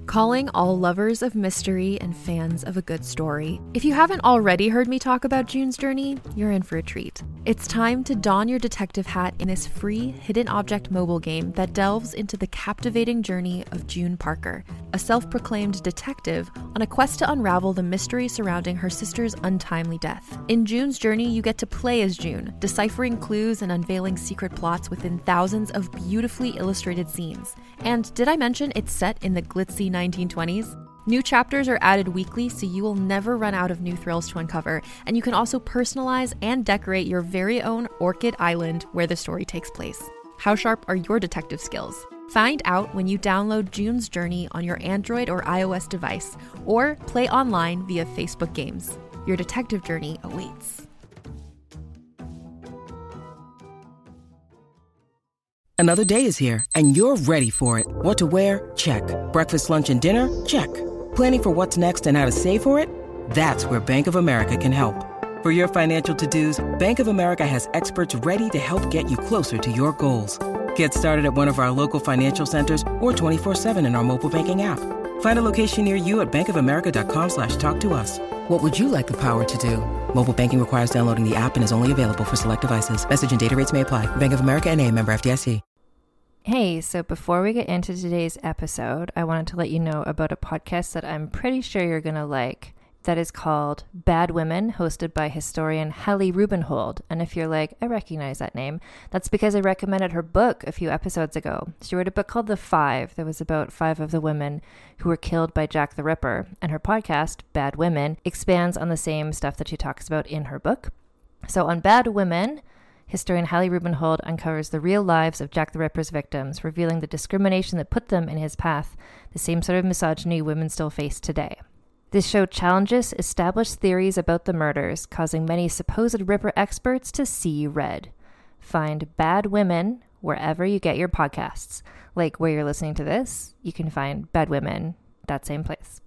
Calling all lovers of mystery and fans of a good story. If you haven't already heard me talk about June's Journey, you're in for a treat. It's time to don your detective hat in this free hidden object mobile game that delves into the captivating journey of June Parker, a self-proclaimed detective on a quest to unravel the mystery surrounding her sister's untimely death. In June's Journey, you get to play as June, deciphering clues and unveiling secret plots within thousands of beautifully illustrated scenes. And did I mention it's set in the glitzy 1920s? New chapters are added weekly, so you will never run out of new thrills to uncover, and you can also personalize and decorate your very own Orchid Island where the story takes place. How sharp are your detective skills? Find out when you download June's Journey on your Android or iOS device, or play online via Facebook Games. Your detective journey awaits. Another day is here, and you're ready for it. What to wear? Check. Breakfast, lunch, and dinner? Check. Planning for what's next and how to save for it? That's where Bank of America can help. For your financial to-dos, Bank of America has experts ready to help get you closer to your goals. Get started at one of our local financial centers or 24/7 in our mobile banking app. Find a location near you at bankofamerica.com/talktous. What would you like the power to do? Mobile banking requires downloading the app and is only available for select devices. Message and data rates may apply. Bank of America N.A., member FDIC. Hey, so before we get into today's episode, I wanted to let you know about a podcast that I'm pretty sure you're going to like that is called Bad Women, hosted by historian Hallie Rubenhold. And if you're like, I recognize that name, that's because I recommended her book a few episodes ago. She wrote a book called The Five that was about 5 of the women who were killed by Jack the Ripper. And her podcast, Bad Women, expands on the same stuff that she talks about in her book. So on Bad Women, historian Hallie Rubenhold uncovers the real lives of Jack the Ripper's victims, revealing the discrimination that put them in his path, the same sort of misogyny women still face today. This show challenges established theories about the murders, causing many supposed Ripper experts to see red. Find Bad Women wherever you get your podcasts. Like where you're listening to this, you can find Bad Women, that same place.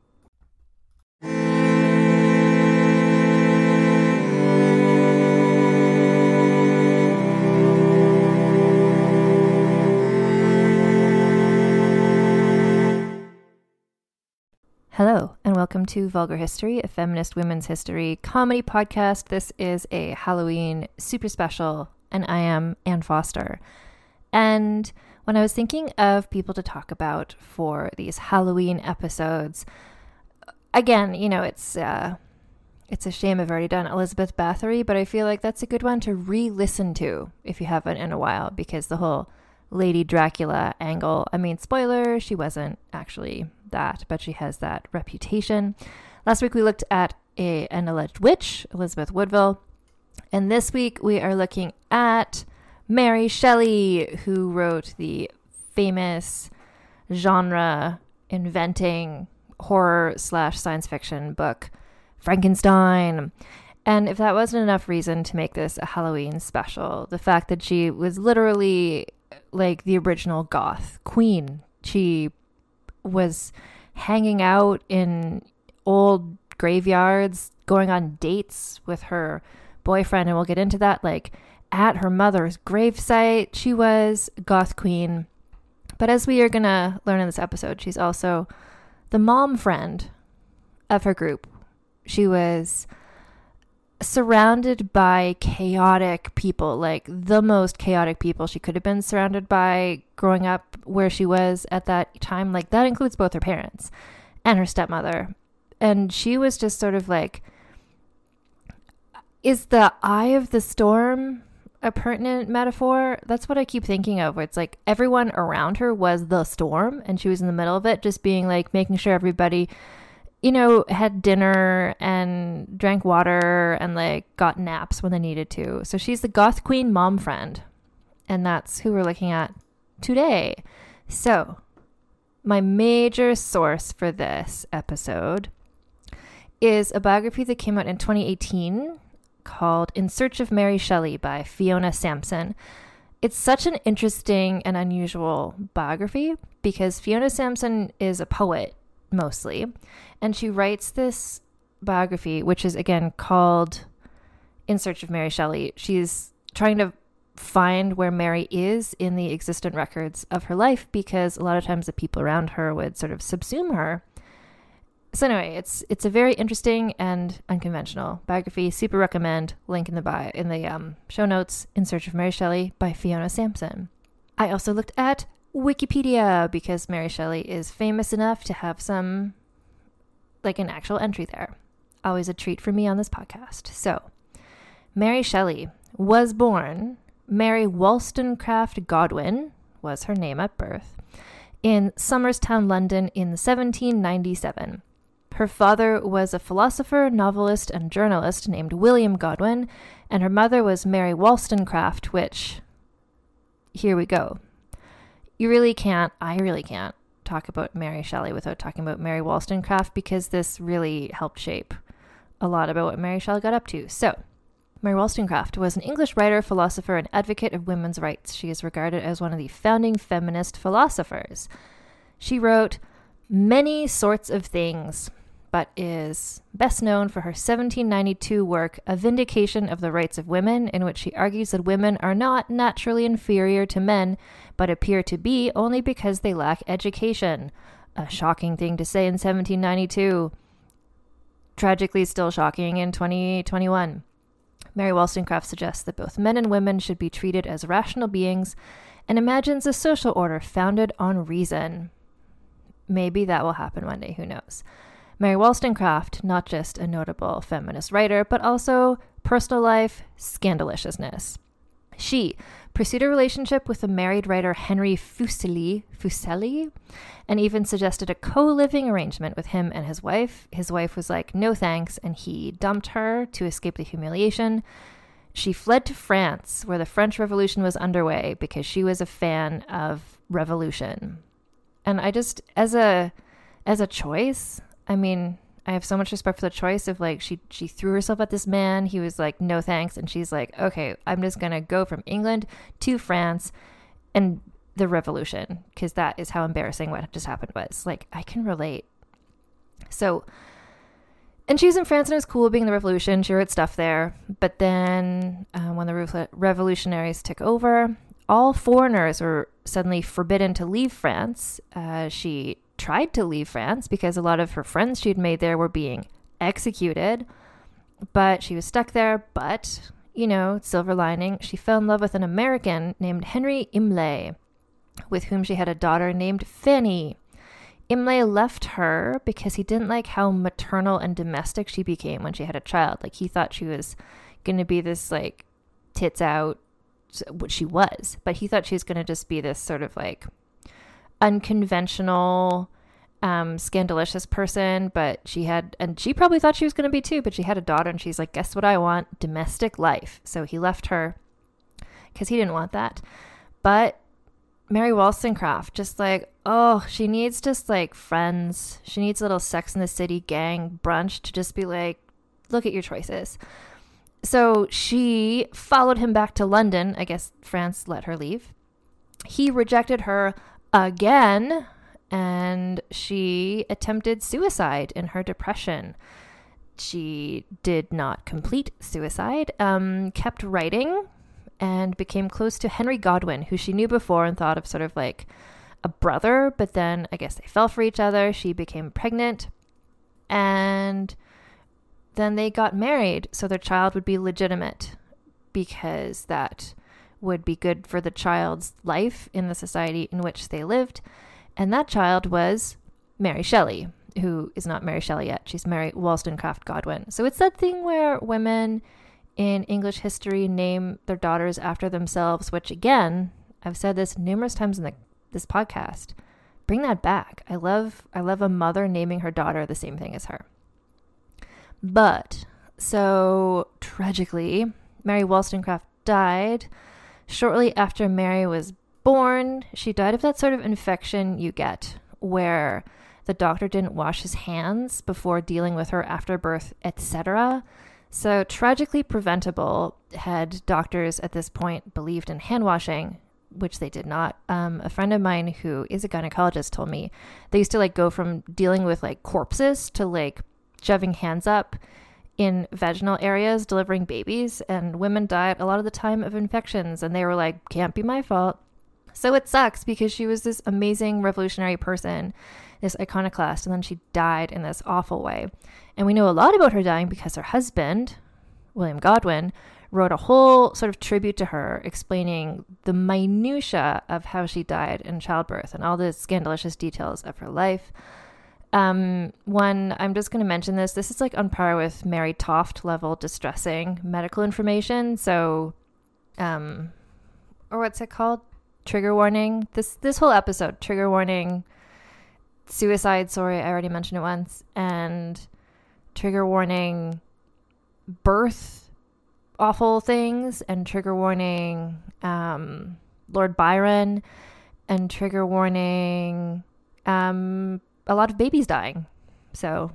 Hello, and welcome to Vulgar History, a feminist women's history comedy podcast. This is a Halloween super special, and I am Anne Foster. And when I was thinking of people to talk about for these Halloween episodes, again, you know, it's a shame I've already done Elizabeth Bathory, but I feel like that's a good one to re-listen to if you haven't in a while, because the whole Lady Dracula angle, I mean, spoiler, she wasn't actually that, but she has that reputation. Last week we looked at an alleged witch, Elizabeth Woodville, and this week we are looking at Mary Shelley, who wrote the famous genre-inventing horror/science fiction book Frankenstein. And if that wasn't enough reason to make this a Halloween special, the fact that she was literally like the original goth queen. She was hanging out in old graveyards, going on dates with her boyfriend, and we'll get into that, like at her mother's gravesite. She was goth queen. But as we are going to learn in this episode, she's also the mom friend of her group. She was surrounded by chaotic people, like the most chaotic people she could have been surrounded by growing up where she was at that time. Like that includes both her parents and her stepmother. And she was just sort of like, is the eye of the storm a pertinent metaphor? That's what I keep thinking of, where it's like everyone around her was the storm and she was in the middle of it, just being like making sure everybody, you know, had dinner and drank water and like got naps when they needed to. So she's the goth queen mom friend. And that's who we're looking at today. So my major source for this episode is a biography that came out in 2018 called In Search of Mary Shelley by Fiona Sampson. It's such an interesting and unusual biography because Fiona Sampson is a poet mostly, and she writes this biography, which is again called In Search of Mary Shelley. She's trying to find where Mary is in the existent records of her life, because a lot of times the people around her would sort of subsume her. So anyway, it's a very interesting and unconventional biography. Super recommend. Link in the show notes. In Search of Mary Shelley by Fiona Sampson. I also looked at Wikipedia because Mary Shelley is famous enough to have some, like, an actual entry there. Always a treat for me on this podcast. So, Mary Shelley was born Mary Wollstonecraft Godwin, was her name at birth, in Somerstown, London in 1797. Her father was a philosopher, novelist, and journalist named William Godwin, and her mother was Mary Wollstonecraft, which, here we go. I really can't talk about Mary Shelley without talking about Mary Wollstonecraft, because this really helped shape a lot about what Mary Shelley got up to. So, Mary Wollstonecraft was an English writer, philosopher, and advocate of women's rights. She is regarded as one of the founding feminist philosophers. She wrote many sorts of things, but is best known for her 1792 work, A Vindication of the Rights of Women, in which she argues that women are not naturally inferior to men, but appear to be only because they lack education. A shocking thing to say in 1792. Tragically still shocking in 2021. Mary Wollstonecraft suggests that both men and women should be treated as rational beings and imagines a social order founded on reason. Maybe that will happen one day, who knows. Mary Wollstonecraft, not just a notable feminist writer, but also personal life scandaliciousness. She pursued a relationship with the married writer Henry Fuseli, and even suggested a co-living arrangement with him and his wife. His wife was like, no thanks, and he dumped her to escape the humiliation. She fled to France, where the French Revolution was underway, because she was a fan of revolution. And I just, as a choice, I mean, I have so much respect for the choice of, like, she threw herself at this man. He was like, no thanks. And she's like, okay, I'm just going to go from England to France and the revolution, because that is how embarrassing what just happened was. Like, I can relate. So, and she was in France and it was cool being the revolution. She wrote stuff there. But then when the revolutionaries took over, all foreigners were suddenly forbidden to leave France. She tried to leave France because a lot of her friends she'd made there were being executed, but she was stuck there. But, you know, silver lining, she fell in love with an American named Henry Imlay, with whom she had a daughter named Fanny. Imlay left her because he didn't like how maternal and domestic she became when she had a child. Like, he thought she was going to be this, like, tits out, what she was, but he thought she was going to just be this sort of, like, unconventional, scandalicious person. But she probably thought she was going to be too, but she had a daughter and she's like, guess what I want? Domestic life. So he left her because he didn't want that. But Mary Wollstonecraft, just like, oh, she needs just like friends. She needs a little Sex in the City gang brunch to just be like, look at your choices. So she followed him back to London. I guess France let her leave. He rejected her again, and she attempted suicide in her depression. She did not complete suicide, kept writing, and became close to Henry Godwin, who she knew before and thought of sort of like a brother, but then I guess they fell for each other. She became pregnant, and then they got married so their child would be legitimate, because that would be good for the child's life in the society in which they lived. And that child was Mary Shelley, who is not Mary Shelley yet. She's Mary Wollstonecraft Godwin. So it's that thing where women in English history name their daughters after themselves, which, again, I've said this numerous times in this podcast. Bring that back. I love a mother naming her daughter the same thing as her. But, so tragically, Mary Wollstonecraft died shortly after Mary was born. She died of that sort of infection you get where the doctor didn't wash his hands before dealing with her after birth, etc. So tragically preventable had doctors at this point believed in hand washing, which they did not. A friend of mine who is a gynecologist told me they used to like go from dealing with like corpses to like shoving hands up in vaginal areas delivering babies, and women died a lot of the time of infections, and they were like, can't be my fault. So it sucks because she was this amazing revolutionary person, this iconoclast, and then she died in this awful way. And we know a lot about her dying because her husband, William Godwin, wrote a whole sort of tribute to her explaining the minutiae of how she died in childbirth and all the scandalous details of her life. I'm just going to mention this is like on par with Mary Toft level distressing medical information. So, or what's it called? Trigger warning. This whole episode, trigger warning, suicide. Sorry, I already mentioned it once. And trigger warning, birth, awful things, and trigger warning, Lord Byron, and trigger warning, a lot of babies dying. So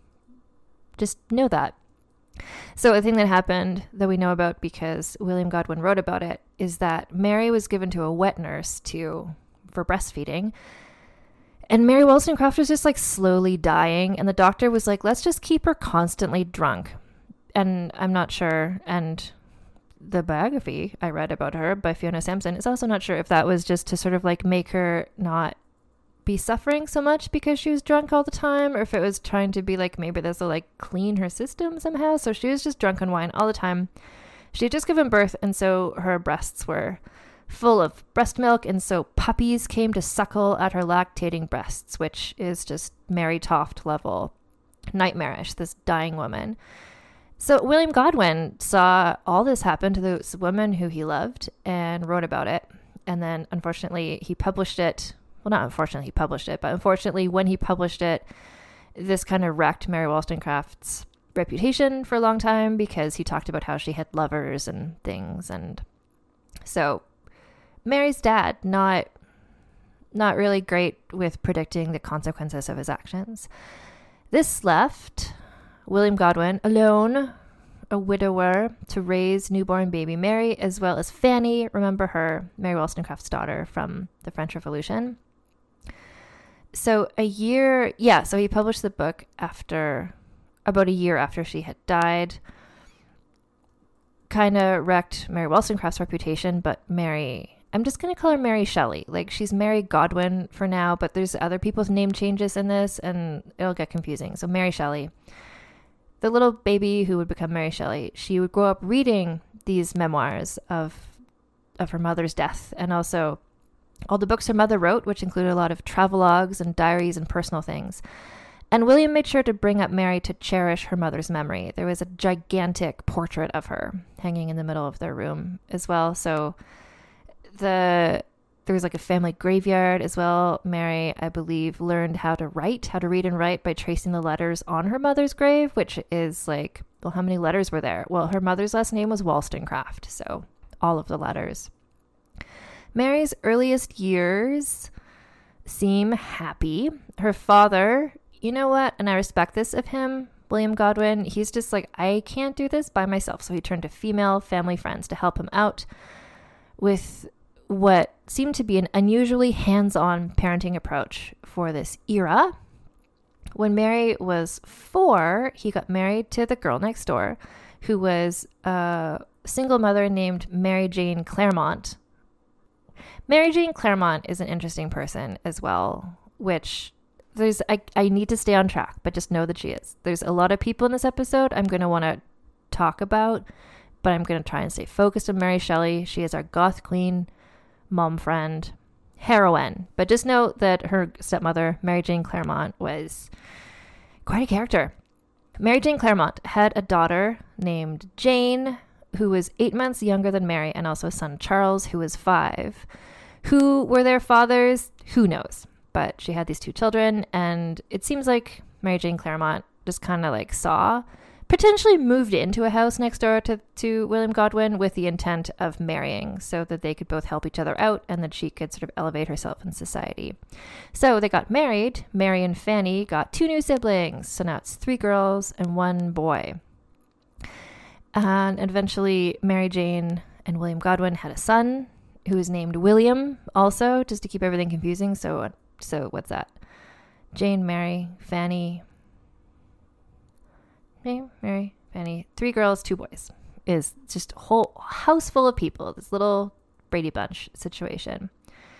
just know that. So a thing that happened that we know about because William Godwin wrote about it is that Mary was given to a wet nurse for breastfeeding. And Mary Wollstonecraft was just like slowly dying. And the doctor was like, let's just keep her constantly drunk. And I'm not sure. And the biography I read about her by Fiona Sampson is also not sure if that was just to sort of like make her not be suffering so much because she was drunk all the time, or if it was trying to be like maybe this will like clean her system somehow. So she was just drunk on wine all the time. She had just given birth, and so her breasts were full of breast milk, and so puppies came to suckle at her lactating breasts, which is just Mary Toft level nightmarish, this dying woman. So William Godwin saw all this happen to this woman who he loved and wrote about it. And then unfortunately he published it. Well, not unfortunately he published it, but unfortunately when he published it, this kind of wrecked Mary Wollstonecraft's reputation for a long time because he talked about how she had lovers and things. And so Mary's dad, not really great with predicting the consequences of his actions. This left William Godwin alone, a widower, to raise newborn baby Mary, as well as Fanny, remember her, Mary Wollstonecraft's daughter from the French Revolution. So so he published the book about a year after she had died. Kind of wrecked Mary Wollstonecraft's reputation, but I'm just going to call her Mary Shelley. Like, she's Mary Godwin for now, but there's other people's name changes in this, and it'll get confusing. So Mary Shelley, the little baby who would become Mary Shelley, she would grow up reading these memoirs of her mother's death, and also all the books her mother wrote, which included a lot of travelogues and diaries and personal things. And William made sure to bring up Mary to cherish her mother's memory. There was a gigantic portrait of her hanging in the middle of their room as well. So there was like a family graveyard as well. Mary, I believe, learned how to read and write by tracing the letters on her mother's grave, which is like, well, how many letters were there? Well, her mother's last name was Wollstonecraft, so all of the letters. Mary's earliest years seem happy. Her father, you know what? And I respect this of him, William Godwin. He's just like, I can't do this by myself. So he turned to female family friends to help him out with what seemed to be an unusually hands-on parenting approach for this era. When Mary was 4, he got married to the girl next door, who was a single mother named Mary Jane Clairmont. Mary Jane Clairmont is an interesting person as well, which I need to stay on track, but just know that she is. There's a lot of people in this episode I'm going to want to talk about, but I'm going to try and stay focused on Mary Shelley. She is our goth queen, mom friend, heroine. But just know that her stepmother, Mary Jane Clairmont, was quite a character. Mary Jane Clairmont had a daughter named Jane, who was 8 months younger than Mary, and also a son, Charles, who was 5. Who were their fathers? Who knows? But she had these 2 children, and it seems like Mary Jane Clairmont just kind of like potentially moved into a house next door to William Godwin with the intent of marrying so that they could both help each other out and that she could sort of elevate herself in society. So they got married. Mary and Fanny got 2 new siblings. So now it's 3 girls and 1 boy. And eventually Mary Jane and William Godwin had a son who was named William also, just to keep everything confusing. So what's that? Jane, Mary, Fanny. Mary, Fanny, 3 girls, 2 boys. Is just a whole house full of people. This little Brady Bunch situation.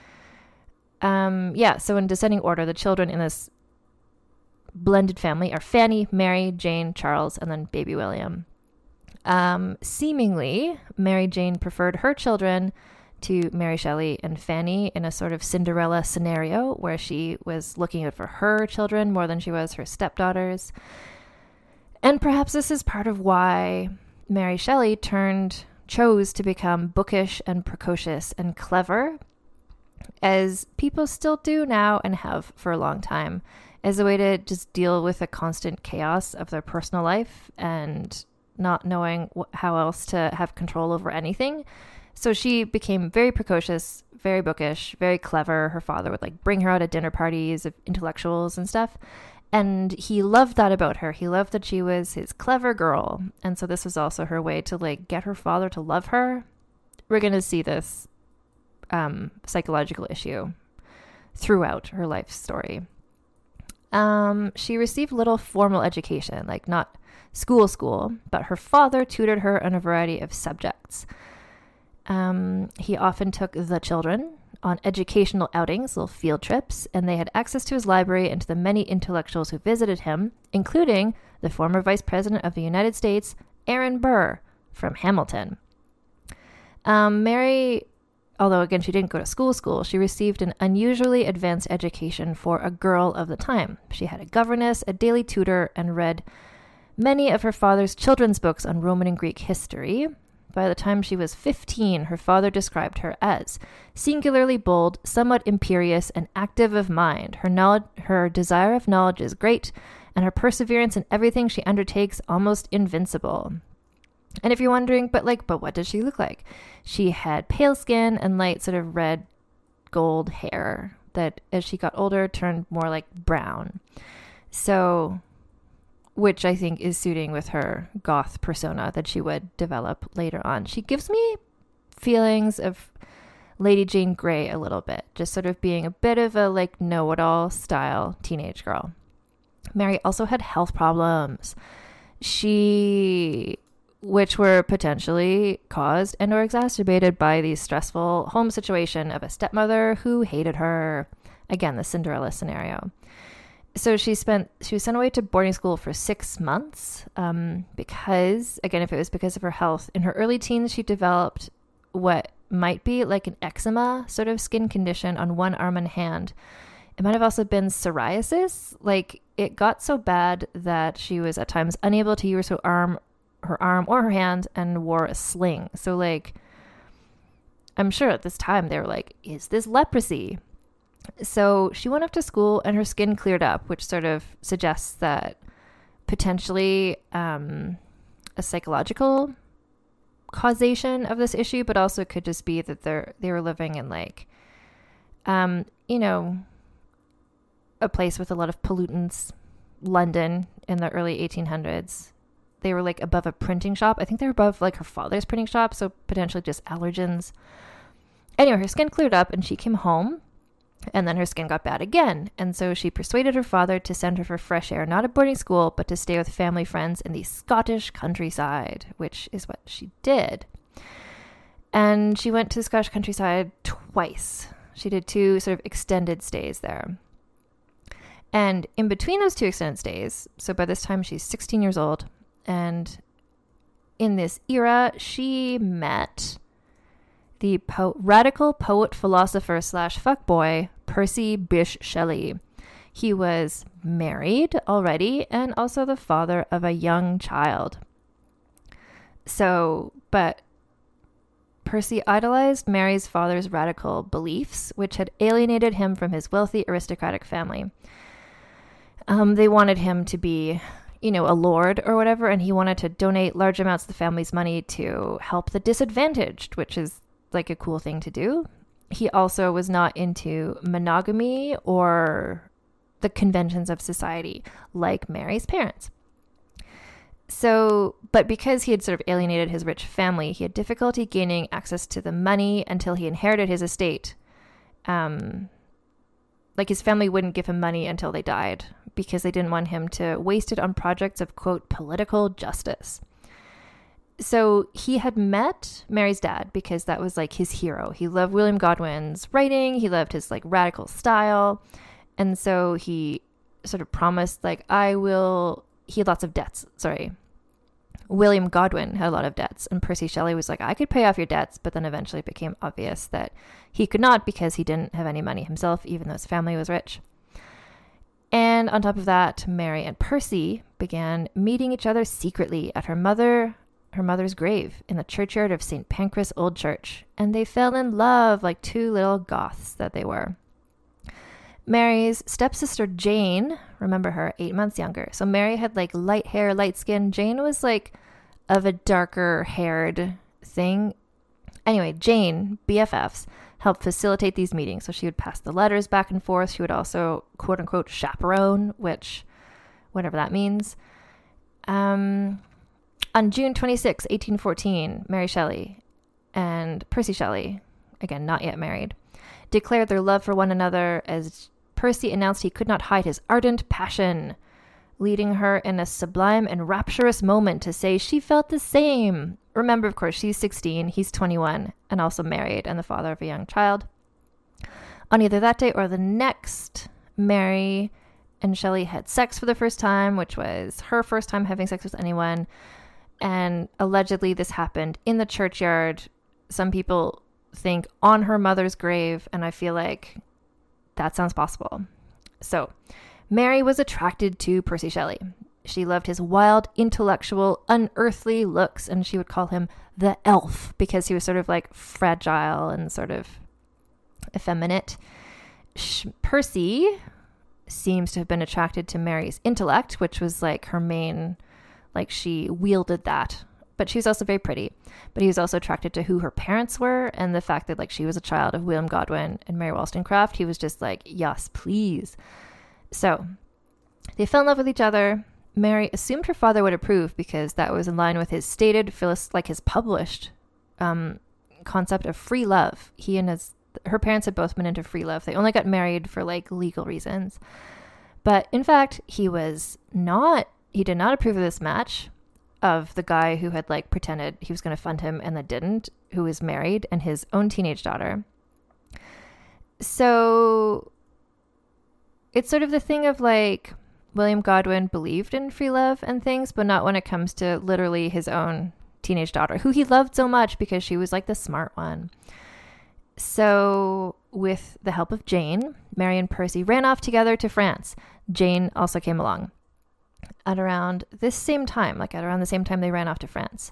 So in descending order, the children in this blended family are Fanny, Mary, Jane, Charles, and then baby William. Seemingly, Mary Jane preferred her children to Mary Shelley and Fanny in a sort of Cinderella scenario where she was looking out for her children more than she was her stepdaughters. And perhaps this is part of why Mary Shelley chose to become bookish and precocious and clever, as people still do now and have for a long time, as a way to just deal with the constant chaos of their personal life and not knowing how else to have control over anything. So she became very precocious, very bookish, very clever. Her father would like bring her out at dinner parties of intellectuals and stuff. And he loved that about her. He loved that she was his clever girl. And so this was also her way to like get her father to love her. We're going to see this psychological issue throughout her life story. She received little formal education, like not school, but her father tutored her on a variety of subjects. He often took the children on educational outings, little field trips, and they had access to his library and to the many intellectuals who visited him, including the former Vice President of the United States, Aaron Burr, from Hamilton. Mary, although again she didn't go to school, she received an unusually advanced education for a girl of the time. She had a governess, a daily tutor, and read many of her father's children's books on Roman and Greek history. By the time she was 15, her father described her as singularly bold, somewhat imperious, and active of mind. Her desire of knowledge is great, and her perseverance in everything she undertakes almost invincible. And if you're wondering, but what does she look like? She had pale skin and light sort of red gold hair that as she got older turned more like brown. So, which I think is suiting with her goth persona that she would develop later on. She gives me feelings of Lady Jane Grey a little bit, just sort of being a bit of a like know-it-all style teenage girl. Mary also had health problems, which were potentially caused and or exacerbated by the stressful home situation of a stepmother who hated her. Again, the Cinderella scenario. So she was sent away to boarding school for 6 months because, again, if it was because of her health, in her early teens, she developed what might be like an eczema sort of skin condition on one arm and hand. It might have also been psoriasis. Like, it got so bad that she was at times unable to use her arm or her hand and wore a sling. So, like, I'm sure at this time they were like, is this leprosy? So she went up to school and her skin cleared up, which sort of suggests that potentially a psychological causation of this issue, but also it could just be that they were living in like, a place with a lot of pollutants, London in the early 1800s. They were like above a printing shop. I think they were above like her father's printing shop, so potentially just allergens. Anyway, her skin cleared up and she came home. And then her skin got bad again. And so she persuaded her father to send her for fresh air, not at boarding school, but to stay with family friends in the Scottish countryside, which is what she did. And she went to the Scottish countryside twice. She did 2 sort of extended stays there. And in between those 2 extended stays, so by this time she's 16 years old, and in this era, she met the radical poet, philosopher / fuckboy, Percy Bysshe Shelley. He was married already and also the father of a young child. So, but Percy idolized Mary's father's radical beliefs, which had alienated him from his wealthy aristocratic family. They wanted him to be, a lord or whatever, and he wanted to donate large amounts of the family's money to help the disadvantaged, which is like a cool thing to do. He also was not into monogamy or the conventions of society like Mary's parents. So, but because he had sort of alienated his rich family, he had difficulty gaining access to the money until he inherited his estate. Like his family wouldn't give him money until they died, because they didn't want him to waste it on projects of, quote, political justice. So he had met Mary's dad because that was like his hero. He loved William Godwin's writing. He loved his like radical style. And so he sort of promised like, he had lots of debts. Sorry. William Godwin had a lot of debts, and Percy Shelley was like, I could pay off your debts. But then eventually it became obvious that he could not because he didn't have any money himself, even though his family was rich. And on top of that, Mary and Percy began meeting each other secretly at her mother's grave in the churchyard of St. Pancras Old Church, and they fell in love like two little goths that they were. Mary's stepsister Jane, remember her, 8 months younger. So Mary had like light hair, light skin. Jane was like of a darker haired thing. Anyway, Jane, BFFs, helped facilitate these meetings. So she would pass the letters back and forth. She would also, quote unquote, chaperone, which, whatever that means. On June 26, 1814, Mary Shelley and Percy Shelley, again, not yet married, declared their love for one another as Percy announced he could not hide his ardent passion, leading her in a sublime and rapturous moment to say she felt the same. Remember, of course, she's 16, he's 21, and also married and the father of a young child. On either that day or the next, Mary and Shelley had sex for the first time, which was her first time having sex with anyone. And allegedly this happened in the churchyard. Some people think on her mother's grave, and I feel like that sounds possible. So Mary was attracted to Percy Shelley. She loved his wild, intellectual, unearthly looks, and she would call him the elf because he was sort of like fragile and sort of effeminate. Percy seems to have been attracted to Mary's intellect, which was like her main, like she wielded that. But she was also very pretty. But he was also attracted to who her parents were and the fact that like she was a child of William Godwin and Mary Wollstonecraft. He was just like, yes, please. So they fell in love with each other. Mary assumed her father would approve because that was in line with his stated, his published concept of free love. He and her parents had both been into free love. They only got married for like legal reasons. But in fact, he did not approve of this match of the guy who had like pretended he was going to fund him and then didn't, who was married and his own teenage daughter. So it's sort of the thing of like William Godwin believed in free love and things, but not when it comes to literally his own teenage daughter, who he loved so much because she was like the smart one. So with the help of Jane, Mary and Percy ran off together to France. Jane also came along. At around the same time they ran off to France.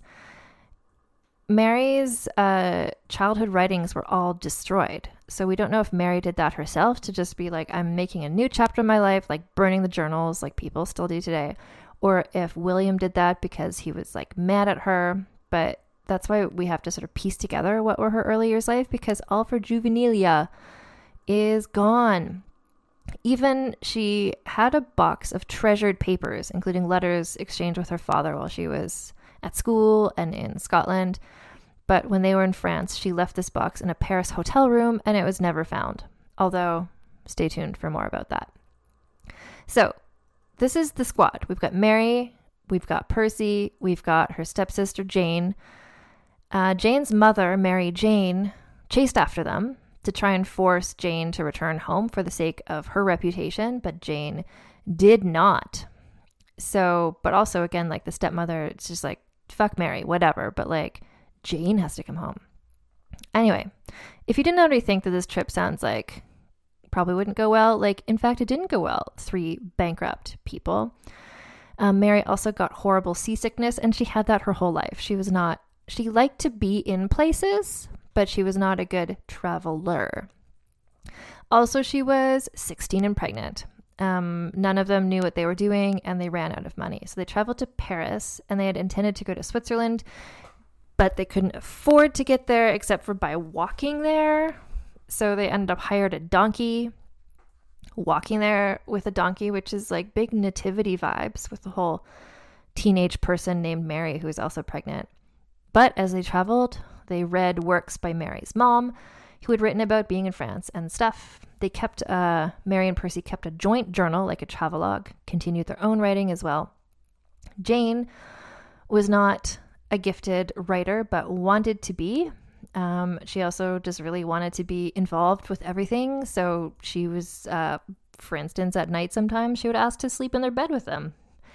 Mary's childhood writings were all destroyed. So we don't know if Mary did that herself to just be like, I'm making a new chapter of my life, like burning the journals like people still do today. Or if William did that because he was like mad at her. But that's why we have to sort of piece together what were her early years like, because all of her juvenilia is gone. Even she had a box of treasured papers, including letters exchanged with her father while she was at school and in Scotland. But when they were in France, she left this box in a Paris hotel room and it was never found. Although, stay tuned for more about that. So, this is the squad. We've got Mary, we've got Percy, we've got her stepsister Jane. Jane's mother, Mary Jane, chased after them to try and force Jane to return home for the sake of her reputation, but Jane did not. So, but also again, like the stepmother, it's just like, fuck Mary, whatever, but like Jane has to come home. Anyway, if you didn't already think that this trip sounds like probably wouldn't go well, like in fact it didn't go well. 3 bankrupt people. Mary also got horrible seasickness, and she had that her whole life. She liked to be in places, but she was not a good traveler. Also, she was 16 and pregnant. None of them knew what they were doing, and they ran out of money. So they traveled to Paris, and they had intended to go to Switzerland, but they couldn't afford to get there except for by walking there. So they ended up hired a donkey, walking there with a donkey, which is like big nativity vibes with the whole teenage person named Mary who was also pregnant. But as they traveled, they read works by Mary's mom, who had written about being in France and stuff. They kept, Mary and Percy kept a joint journal, like a travelogue, continued their own writing as well. Jane was not a gifted writer, but wanted to be. She also just really wanted to be involved with everything. So she was, for instance, at night sometimes she would ask to sleep in their bed with them.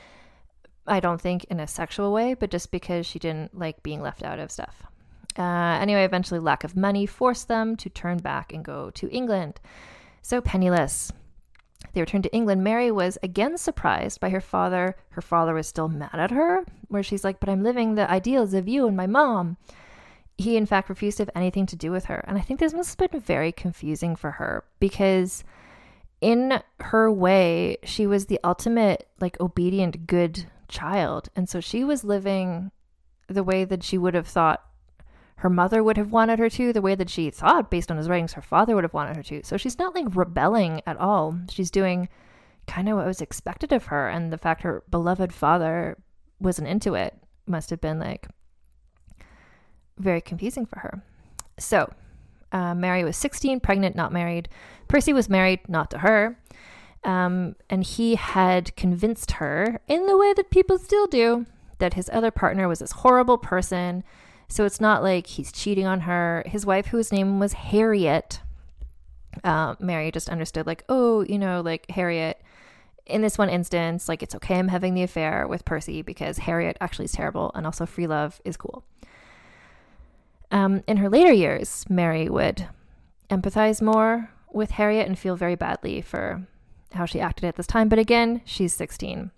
I don't think in a sexual way, but just because she didn't like being left out of stuff. Anyway, eventually lack of money forced them to turn back and go to England. So penniless. They returned to England. Mary was again surprised by her father. Her father was still mad at her, where she's like, but I'm living the ideals of you and my mom. He, in fact, refused to have anything to do with her. And I think this must have been very confusing for her because in her way, she was the ultimate, like, obedient, good child. And so she was living the way that she would have thought her mother would have wanted her to, the way that she thought, based on his writings, her father would have wanted her to. So she's not like rebelling at all. She's doing kind of what was expected of her. And the fact her beloved father wasn't into it must have been like very confusing for her. So Mary was 16, pregnant, not married. Percy was married, not to her. And he had convinced her, in the way that people still do, that his other partner was this horrible person. So it's not like he's cheating on her. His wife, whose name was Harriet, Mary just understood like, oh, you know, like Harriet, in this one instance, like it's okay I'm having the affair with Percy because Harriet actually is terrible and also free love is cool. In her later years, Mary would empathize more with Harriet and feel very badly for how she acted at this time. But again, she's 16.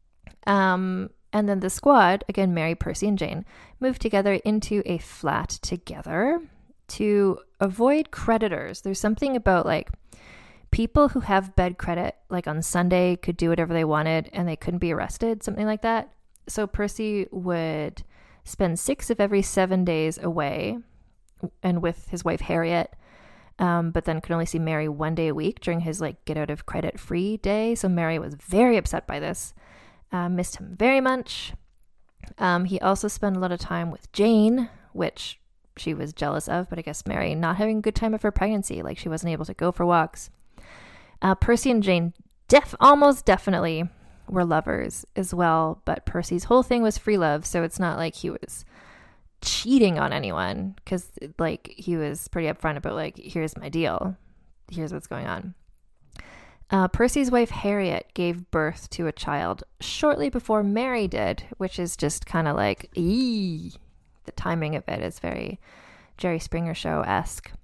And then the squad, again, Mary, Percy, and Jane, moved together into a flat together to avoid creditors. There's something about like people who have bed credit, like on Sunday, could do whatever they wanted and they couldn't be arrested, something like that. So Percy would spend 6 of every 7 days away and with his wife Harriet, but then could only see Mary 1 day a week during his like get out of credit free day. So Mary was very upset by this. Missed him very much. He also spent a lot of time with Jane, which she was jealous of, but I guess Mary not having a good time of her pregnancy, like she wasn't able to go for walks. Percy and Jane almost definitely were lovers as well, but Percy's whole thing was free love, so it's not like he was cheating on anyone, because like he was pretty upfront about like, here's my deal, here's what's going on. Percy's wife Harriet gave birth to a child shortly before Mary did, which is just kind of like, the timing of it is very Jerry Springer Show-esque.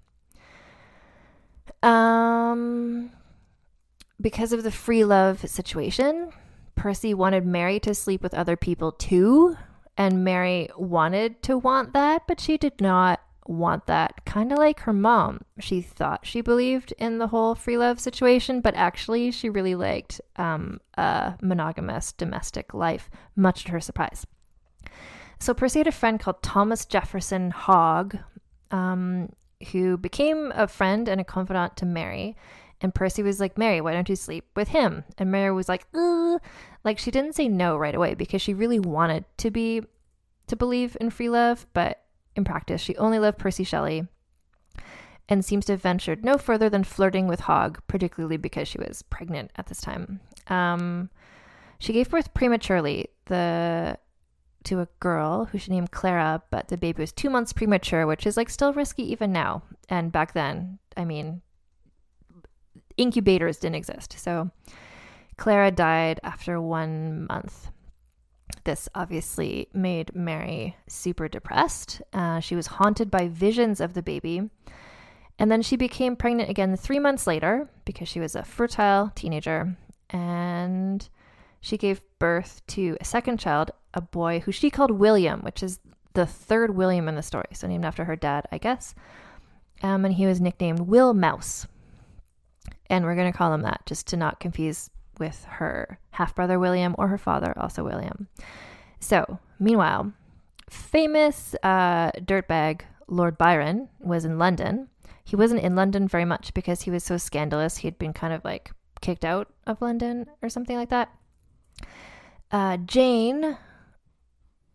Because of the free love situation, Percy wanted Mary to sleep with other people too, and Mary wanted to want that, but she did not want that, kind of like her mom. She thought she believed in the whole free love situation, but actually she really liked a monogamous domestic life, much to her surprise. So Percy had a friend called Thomas Jefferson Hogg, who became a friend and a confidant to Mary. And Percy was like, Mary, why don't you sleep with him? And Mary was like, ugh. Like she didn't say no right away because she really wanted to believe in free love, but in practice, she only loved Percy Shelley and seems to have ventured no further than flirting with Hogg, particularly because she was pregnant at this time. She gave birth prematurely to a girl who she named Clara, but the baby was 2 months premature, which is like still risky even now. And back then, I mean, incubators didn't exist. So Clara died after 1 month. This obviously made Mary super depressed. She was haunted by visions of the baby. And then she became pregnant again 3 months later because she was a fertile teenager. And she gave birth to a second child, a boy who she called William, which is the third William in the story. So named after her dad, I guess. And he was nicknamed Will Mouse. And we're going to call him that just to not confuse with her half-brother William or her father, also William. So, meanwhile, famous dirtbag Lord Byron was in London. He wasn't in London very much because he was so scandalous. He had been kind of like kicked out of London or something like that. Jane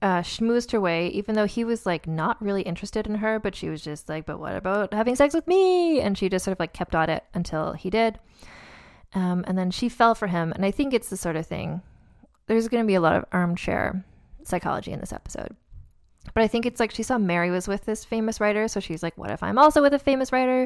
schmoozed her way, even though he was like not really interested in her, but she was just like, but what about having sex with me? And she just sort of like kept at it until he did. And then she fell for him. And I think it's the sort of thing, there's going to be a lot of armchair psychology in this episode. But I think it's like she saw Mary was with this famous writer. So she's like, what if I'm also with a famous writer?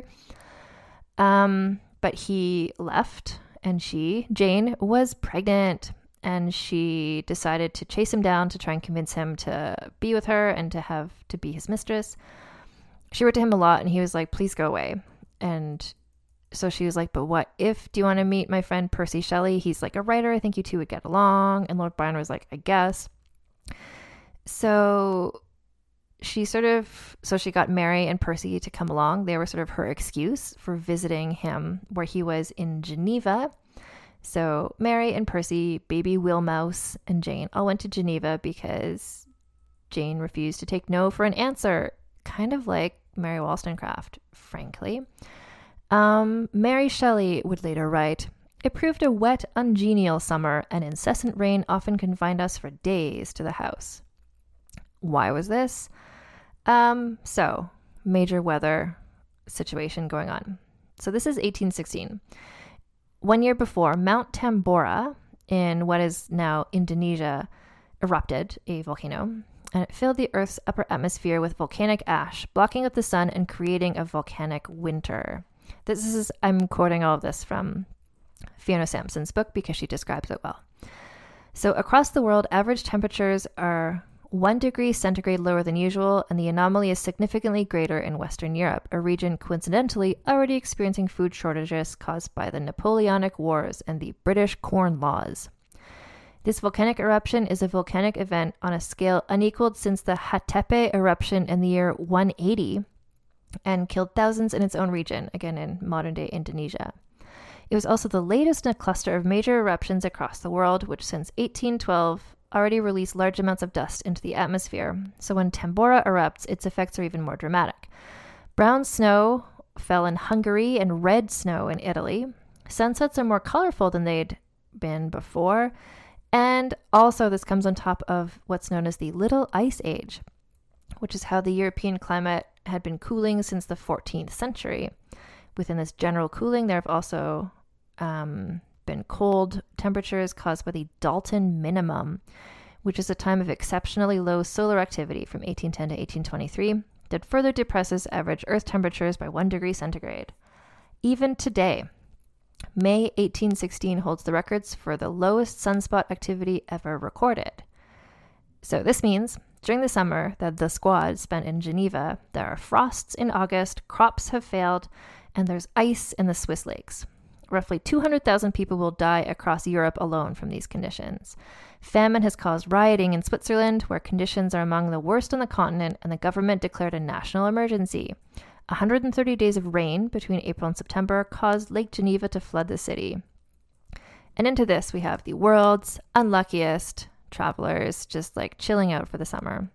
But he left and Jane, was pregnant. And she decided to chase him down to try and convince him to be with her and to be his mistress. She wrote to him a lot and he was like, please go away. And so she was like, but what if, do you want to meet my friend Percy Shelley? He's like a writer. I think you two would get along. And Lord Byron was like, I guess. So she got Mary and Percy to come along. They were sort of her excuse for visiting him where he was in Geneva. So Mary and Percy, baby Will Mouse, and Jane all went to Geneva because Jane refused to take no for an answer. Kind of like Mary Wollstonecraft, frankly. Mary Shelley would later write, it proved a wet, ungenial summer, and incessant rain often confined us for days to the house. Why was this? So, major weather situation going on. So this is 1816. 1 year before, Mount Tambora in what is now Indonesia erupted, a volcano, and it filled the Earth's upper atmosphere with volcanic ash, blocking out the sun and creating a volcanic winter. I'm quoting all of this from Fiona Sampson's book because she describes it well. So across the world, average temperatures are 1 degree centigrade lower than usual, and the anomaly is significantly greater in Western Europe, a region coincidentally already experiencing food shortages caused by the Napoleonic Wars and the British Corn Laws. This volcanic eruption is a volcanic event on a scale unequaled since the Hatepe eruption in the year 180 and killed thousands in its own region, again in modern-day Indonesia. It was also the latest in a cluster of major eruptions across the world, which since 1812 already released large amounts of dust into the atmosphere. So when Tambora erupts, its effects are even more dramatic. Brown snow fell in Hungary and red snow in Italy. Sunsets are more colorful than they'd been before. And also this comes on top of what's known as the Little Ice Age, which is how the European climate had been cooling since the 14th century. Within this general cooling, there have also been cold temperatures caused by the Dalton minimum, which is a time of exceptionally low solar activity from 1810 to 1823 that further depresses average Earth temperatures by 1 degree centigrade. Even today, May 1816 holds the records for the lowest sunspot activity ever recorded. So this means during the summer that the squad spent in Geneva, there are frosts in August, crops have failed, and there's ice in the Swiss lakes. Roughly 200,000 people will die across Europe alone from these conditions. Famine has caused rioting in Switzerland, where conditions are among the worst on the continent, and the government declared a national emergency. 130 days of rain between April and September caused Lake Geneva to flood the city. And into this, we have the world's unluckiest travelers just like chilling out for the summer.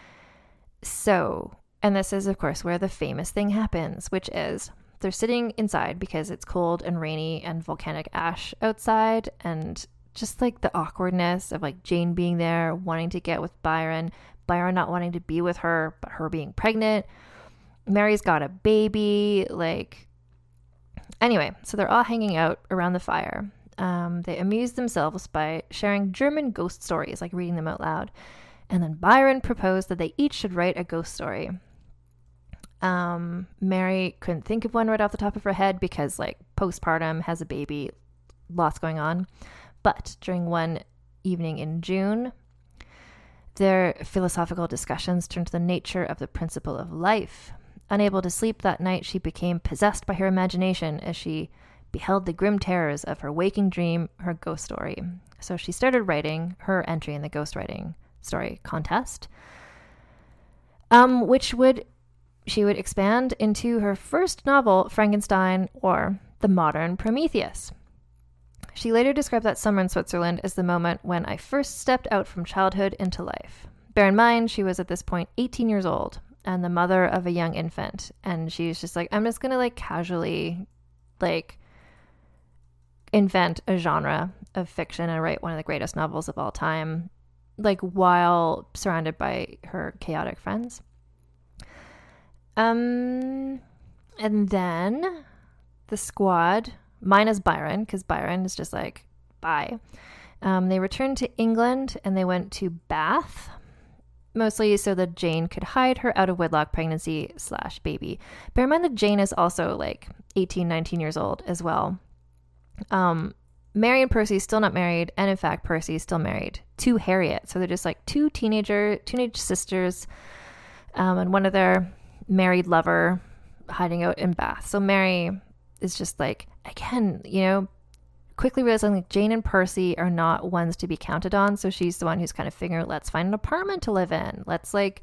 So, and this is, of course, where the famous thing happens, which is they're sitting inside because it's cold and rainy and volcanic ash outside, and just like the awkwardness of like Jane being there, wanting to get with Byron not wanting to be with her, but her being pregnant. Mary's got a baby, anyway, so they're all hanging out around the fire. They amuse themselves by sharing German ghost stories, like reading them out loud. And then Byron proposed that they each should write a ghost story. Mary couldn't think of one right off the top of her head because postpartum, has a baby, lots going on. But during one evening in June, their philosophical discussions turned to the nature of the principle of life. Unable to sleep that night, she became possessed by her imagination as she beheld the grim terrors of her waking dream, her ghost story. So she started writing her entry in the ghostwriting story contest, which she would expand into her first novel, Frankenstein, or The Modern Prometheus. She later described that summer in Switzerland as the moment when I first stepped out from childhood into life. Bear in mind, she was at this point 18 years old and the mother of a young infant. And she was just like, I'm just going to casually invent a genre of fiction and write one of the greatest novels of all time. like while surrounded by her chaotic friends. And then the squad, minus Byron, because Byron is just like, bye. They returned to England and they went to Bath, mostly so that Jane could hide her out-of-wedlock pregnancy / baby. Bear in mind that Jane is also like 18, 19 years old as well. Mary and Percy still not married, and in fact, Percy is still married to Harriet. So they're just like two teenage sisters, and one of their married lover hiding out in Bath. So Mary is just like, again, you know, quickly realizing like Jane and Percy are not ones to be counted on. So she's the one who's kind of figuring, let's find an apartment to live in. Let's like,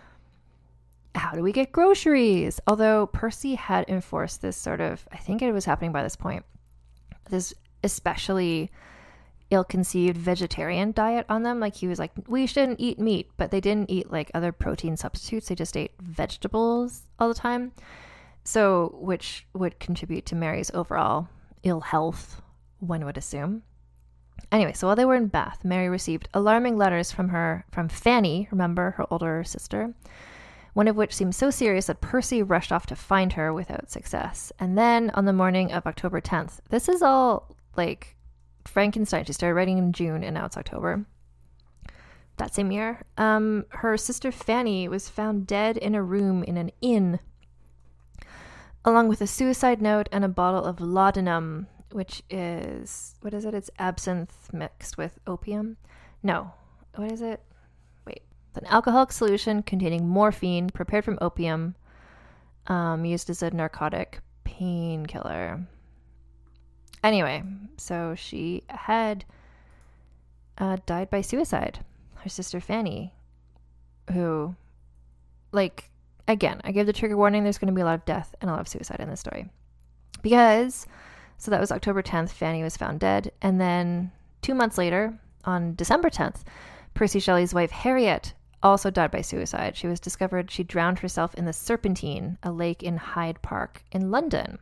how do we get groceries? Although Percy had enforced this sort of, I think it was happening by this point, this especially ill-conceived vegetarian diet on them. Like he was like, we shouldn't eat meat, but they didn't eat like other protein substitutes. They just ate vegetables all the time. So, which would contribute to Mary's overall ill health, one would assume. Anyway, so while they were in Bath, Mary received alarming letters from Fanny, remember, her older sister, one of which seemed so serious that Percy rushed off to find her without success. And then on the morning of October 10th, this is all like Frankenstein. She started writing in June and now it's October. That same year, her sister Fanny was found dead in a room in an inn, along with a suicide note and a bottle of laudanum, which is, what is it? It's absinthe mixed with opium. No, what is it? Wait, an alcoholic solution containing morphine prepared from opium, used as a narcotic painkiller. Anyway, so she had died by suicide. Her sister Fanny, who, like, again, I gave the trigger warning, there's going to be a lot of death and a lot of suicide in this story. Because, so that was October 10th, Fanny was found dead. And then 2 months later, on December 10th, Percy Shelley's wife Harriet also died by suicide. She was discovered, she drowned herself in the Serpentine, a lake in Hyde Park in London.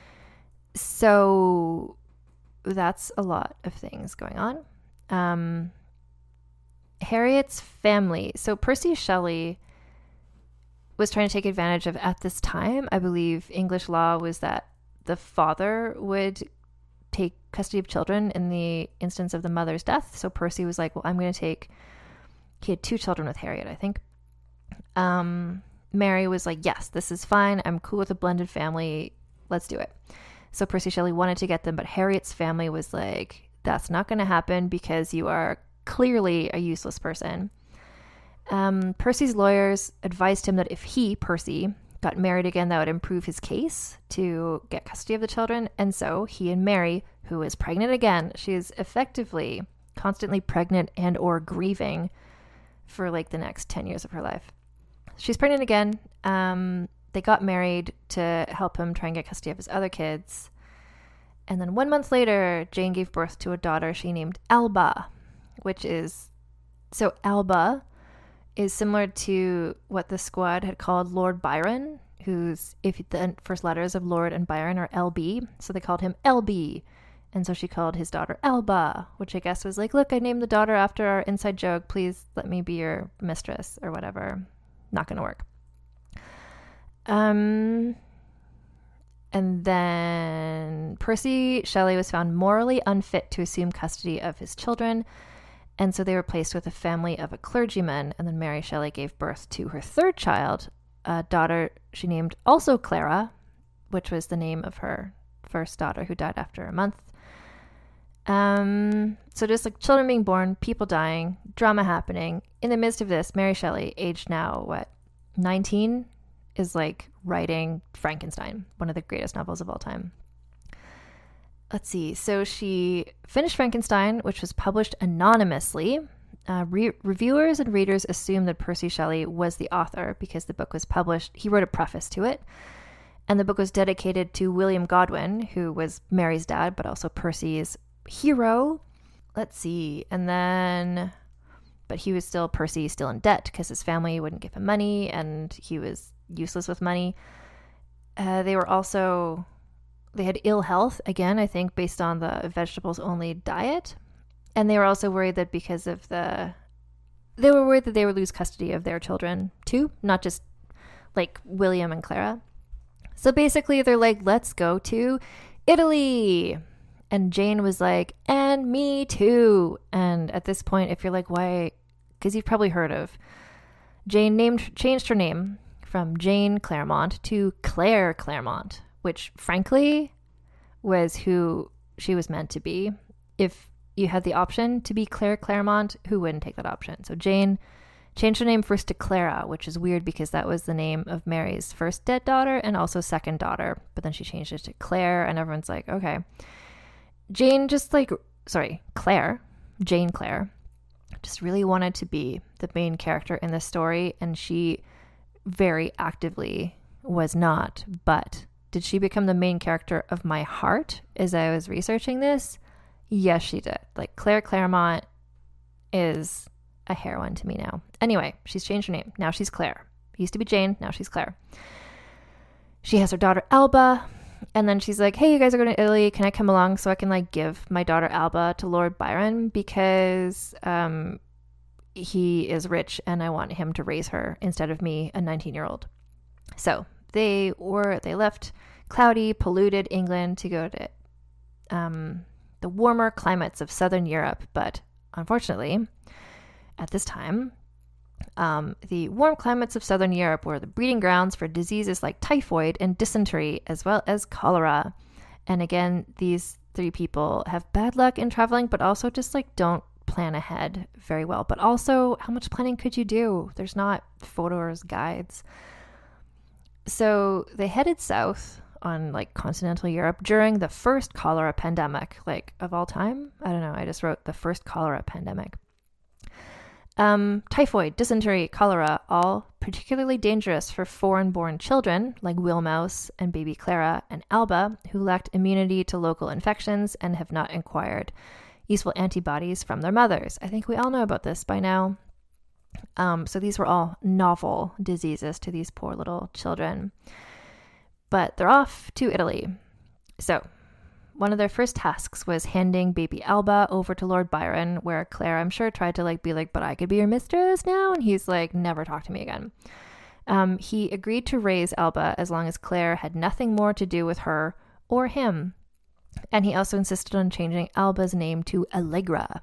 So that's a lot of things going on. Harriet's family. So Percy Shelley was trying to take advantage of, at this time, I believe English law was that the father would take custody of children in the instance of the mother's death. So Percy was like, well, I'm going to take, he had 2 children with Harriet, I think. Mary was like, yes, this is fine. I'm cool with a blended family. Let's do it. So Percy Shelley wanted to get them, but Harriet's family was like, that's not going to happen because you are clearly a useless person. Percy's lawyers advised him that if he, Percy, got married again, that would improve his case to get custody of the children. And so he and Mary, who is pregnant again, she is effectively constantly pregnant and or grieving for like the next 10 years of her life. She's pregnant again. They got married to help him try and get custody of his other kids. And then 1 month later, Jane gave birth to a daughter she named Alba, which is, so Alba is similar to what the squad had called Lord Byron, who's, if the first letters of Lord and Byron are LB, so they called him LB. And so she called his daughter Alba, which I guess was like, look, I named the daughter after our inside joke. Please let me be your mistress or whatever. Not going to work. And then Percy Shelley was found morally unfit to assume custody of his children. And so they were placed with a family of a clergyman. And then Mary Shelley gave birth to her third child, a daughter she named also Clara, which was the name of her first daughter who died after a month. So just like children being born, people dying, drama happening. In the midst of this, Mary Shelley, aged now, 19, is like writing Frankenstein, one of the greatest novels of all time. Let's see. So she finished Frankenstein, which was published anonymously. Reviewers and readers assumed that Percy Shelley was the author because the book was published. He wrote a preface to it. And the book was dedicated to William Godwin, who was Mary's dad, but also Percy's hero. Let's see. And then, but he was still, Percy, still in debt because his family wouldn't give him money and he was useless with money. They had ill health, again, I think based on the vegetables only diet. And they were also worried that because of the they were worried that they would lose custody of their children too, not just like William and Clara. So basically they're like, let's go to Italy. And Jane was like, and me too. And at this point, if you're like, why? Because you've probably heard of Jane changed her name from Jane Clairmont to Claire Clairmont, which frankly was who she was meant to be. If you had the option to be Claire Clairmont, who wouldn't take that option? So Jane changed her name first to Clara, which is weird because that was the name of Mary's first dead daughter and also second daughter. But then she changed it to Claire, and everyone's like, okay. Jane Claire just really wanted to be the main character in the story, and she very actively was not. But did she become the main character of my heart as I was researching this? Yes, she did. Like, Claire Clairmont is a heroine to me now. Anyway, she's changed her name. Now she's Claire. Used to be Jane. Now she's Claire. She has her daughter Alba. And then she's like, hey, you guys are going to Italy. Can I come along so I can like give my daughter Alba to Lord Byron because he is rich and I want him to raise her instead of me, a 19-year-old. So they left cloudy, polluted England to go to the warmer climates of Southern Europe. But unfortunately, at this time, the warm climates of Southern Europe were the breeding grounds for diseases like typhoid and dysentery, as well as cholera. And again, these three people have bad luck in traveling, but also just like don't plan ahead very well. But also, how much planning could you do? There's not photos, guides. So they headed south on like continental Europe during the first cholera pandemic, like of all time. I don't know. I just wrote the first cholera pandemic. Typhoid, dysentery, cholera, all particularly dangerous for foreign-born children like Wilmouse and baby Clara and Alba, who lacked immunity to local infections and have not acquired useful antibodies from their mothers. I think we all know about this by now. So these were all novel diseases to these poor little children. But they're off to Italy. So one of their first tasks was handing baby Alba over to Lord Byron, where Claire, I'm sure, tried to be like, but I could be your mistress now. And he's like, never talk to me again. He agreed to raise Alba as long as Claire had nothing more to do with her or him. And he also insisted on changing Alba's name to Allegra.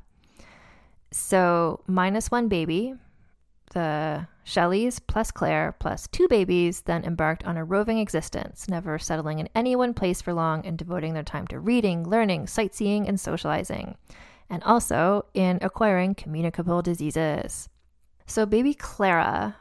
So -1 baby, the Shelleys plus Claire plus 2 babies then embarked on a roving existence, never settling in any one place for long and devoting their time to reading, learning, sightseeing, and socializing, and also in acquiring communicable diseases. So baby Clara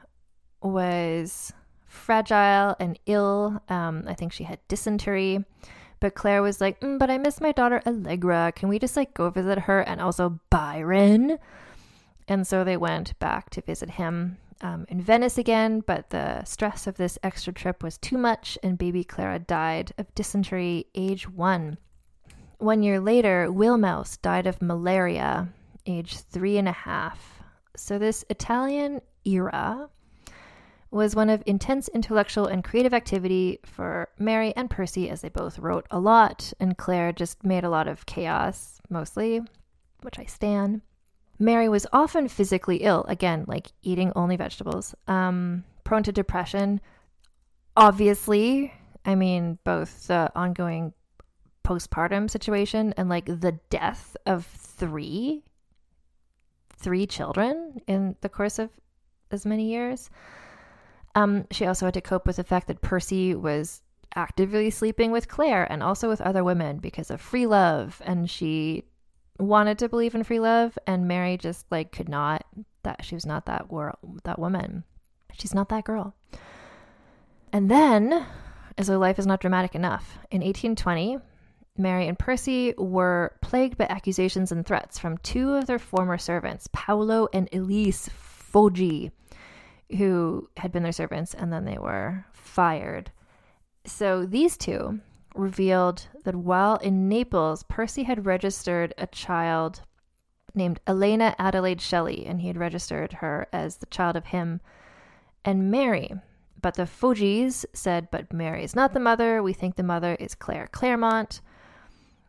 was fragile and ill. I think she had dysentery. But Claire was like, but I miss my daughter Allegra. Can we just go visit her? And also Byron. And so they went back to visit him in Venice again, but the stress of this extra trip was too much, and baby Clara died of dysentery, age 1. 1 year later, Wilmouse died of malaria, age 3.5. So this Italian era was one of intense intellectual and creative activity for Mary and Percy, as they both wrote a lot, and Claire just made a lot of chaos, mostly, which I stan. Mary was often physically ill, again, eating only vegetables, prone to depression. Obviously, I mean, both the ongoing postpartum situation and the death of three children in the course of as many years. She also had to cope with the fact that Percy was actively sleeping with Claire and also with other women because of free love, and she wanted to believe in free love, and Mary just could not. That she was not that woman. She's not that girl. And then, as though life is not dramatic enough, in 1820, Mary and Percy were plagued by accusations and threats from 2 of their former servants, Paolo and Elise Foggi, who had been their servants, and then they were fired. So these 2 revealed that while in Naples, Percy had registered a child named Elena Adelaide Shelley, and he had registered her as the child of him and Mary. But the Foggis said, but Mary is not the mother. We think the mother is Claire Clairmont.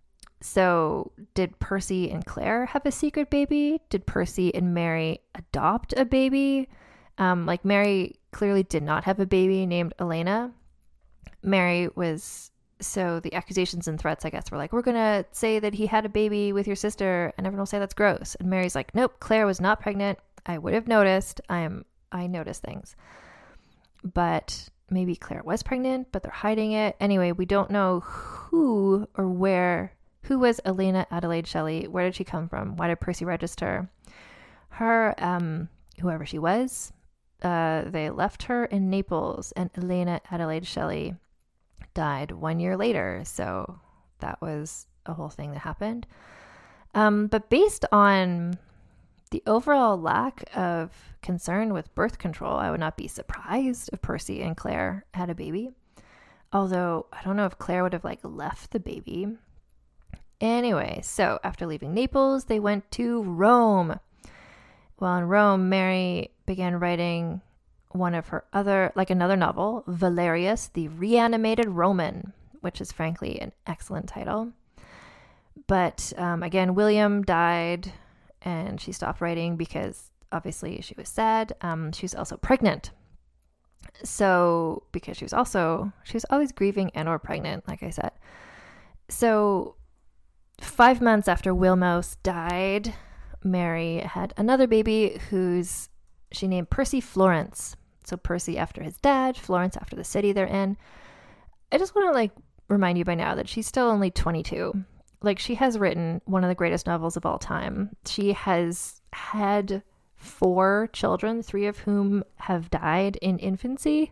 So did Percy and Claire have a secret baby? Did Percy and Mary adopt a baby? Like Mary clearly did not have a baby named Elena. Mary was, so the accusations and threats, I guess, were like, we're going to say that he had a baby with your sister and everyone will say that's gross. And Mary's like, nope, Claire was not pregnant. I would have noticed. I notice things. But maybe Claire was pregnant, but they're hiding it. Anyway, we don't know who or where. Who was Elena Adelaide Shelley? Where did she come from? Why did Percy register her? Whoever she was, they left her in Naples, and Elena Adelaide Shelley died 1 year later. So that was a whole thing that happened. But based on the overall lack of concern with birth control, I would not be surprised if Percy and Claire had a baby. Although I don't know if Claire would have like left the baby. Anyway, so after leaving Naples, they went to Rome. While in Rome, Mary began writing one of her another novel, Valerius, the Reanimated Roman, which is frankly an excellent title. But again, William died and she stopped writing because obviously she was sad. She was also pregnant. So because she was always grieving and or pregnant, like I said. So 5 months after Wilmos died, Mary had another baby who's she named Percy Florence. So Percy after his dad, Florence after the city they're in. I just want to remind you by now that she's still only 22. She has written one of the greatest novels of all time. She has had 4 children, 3 of whom have died in infancy.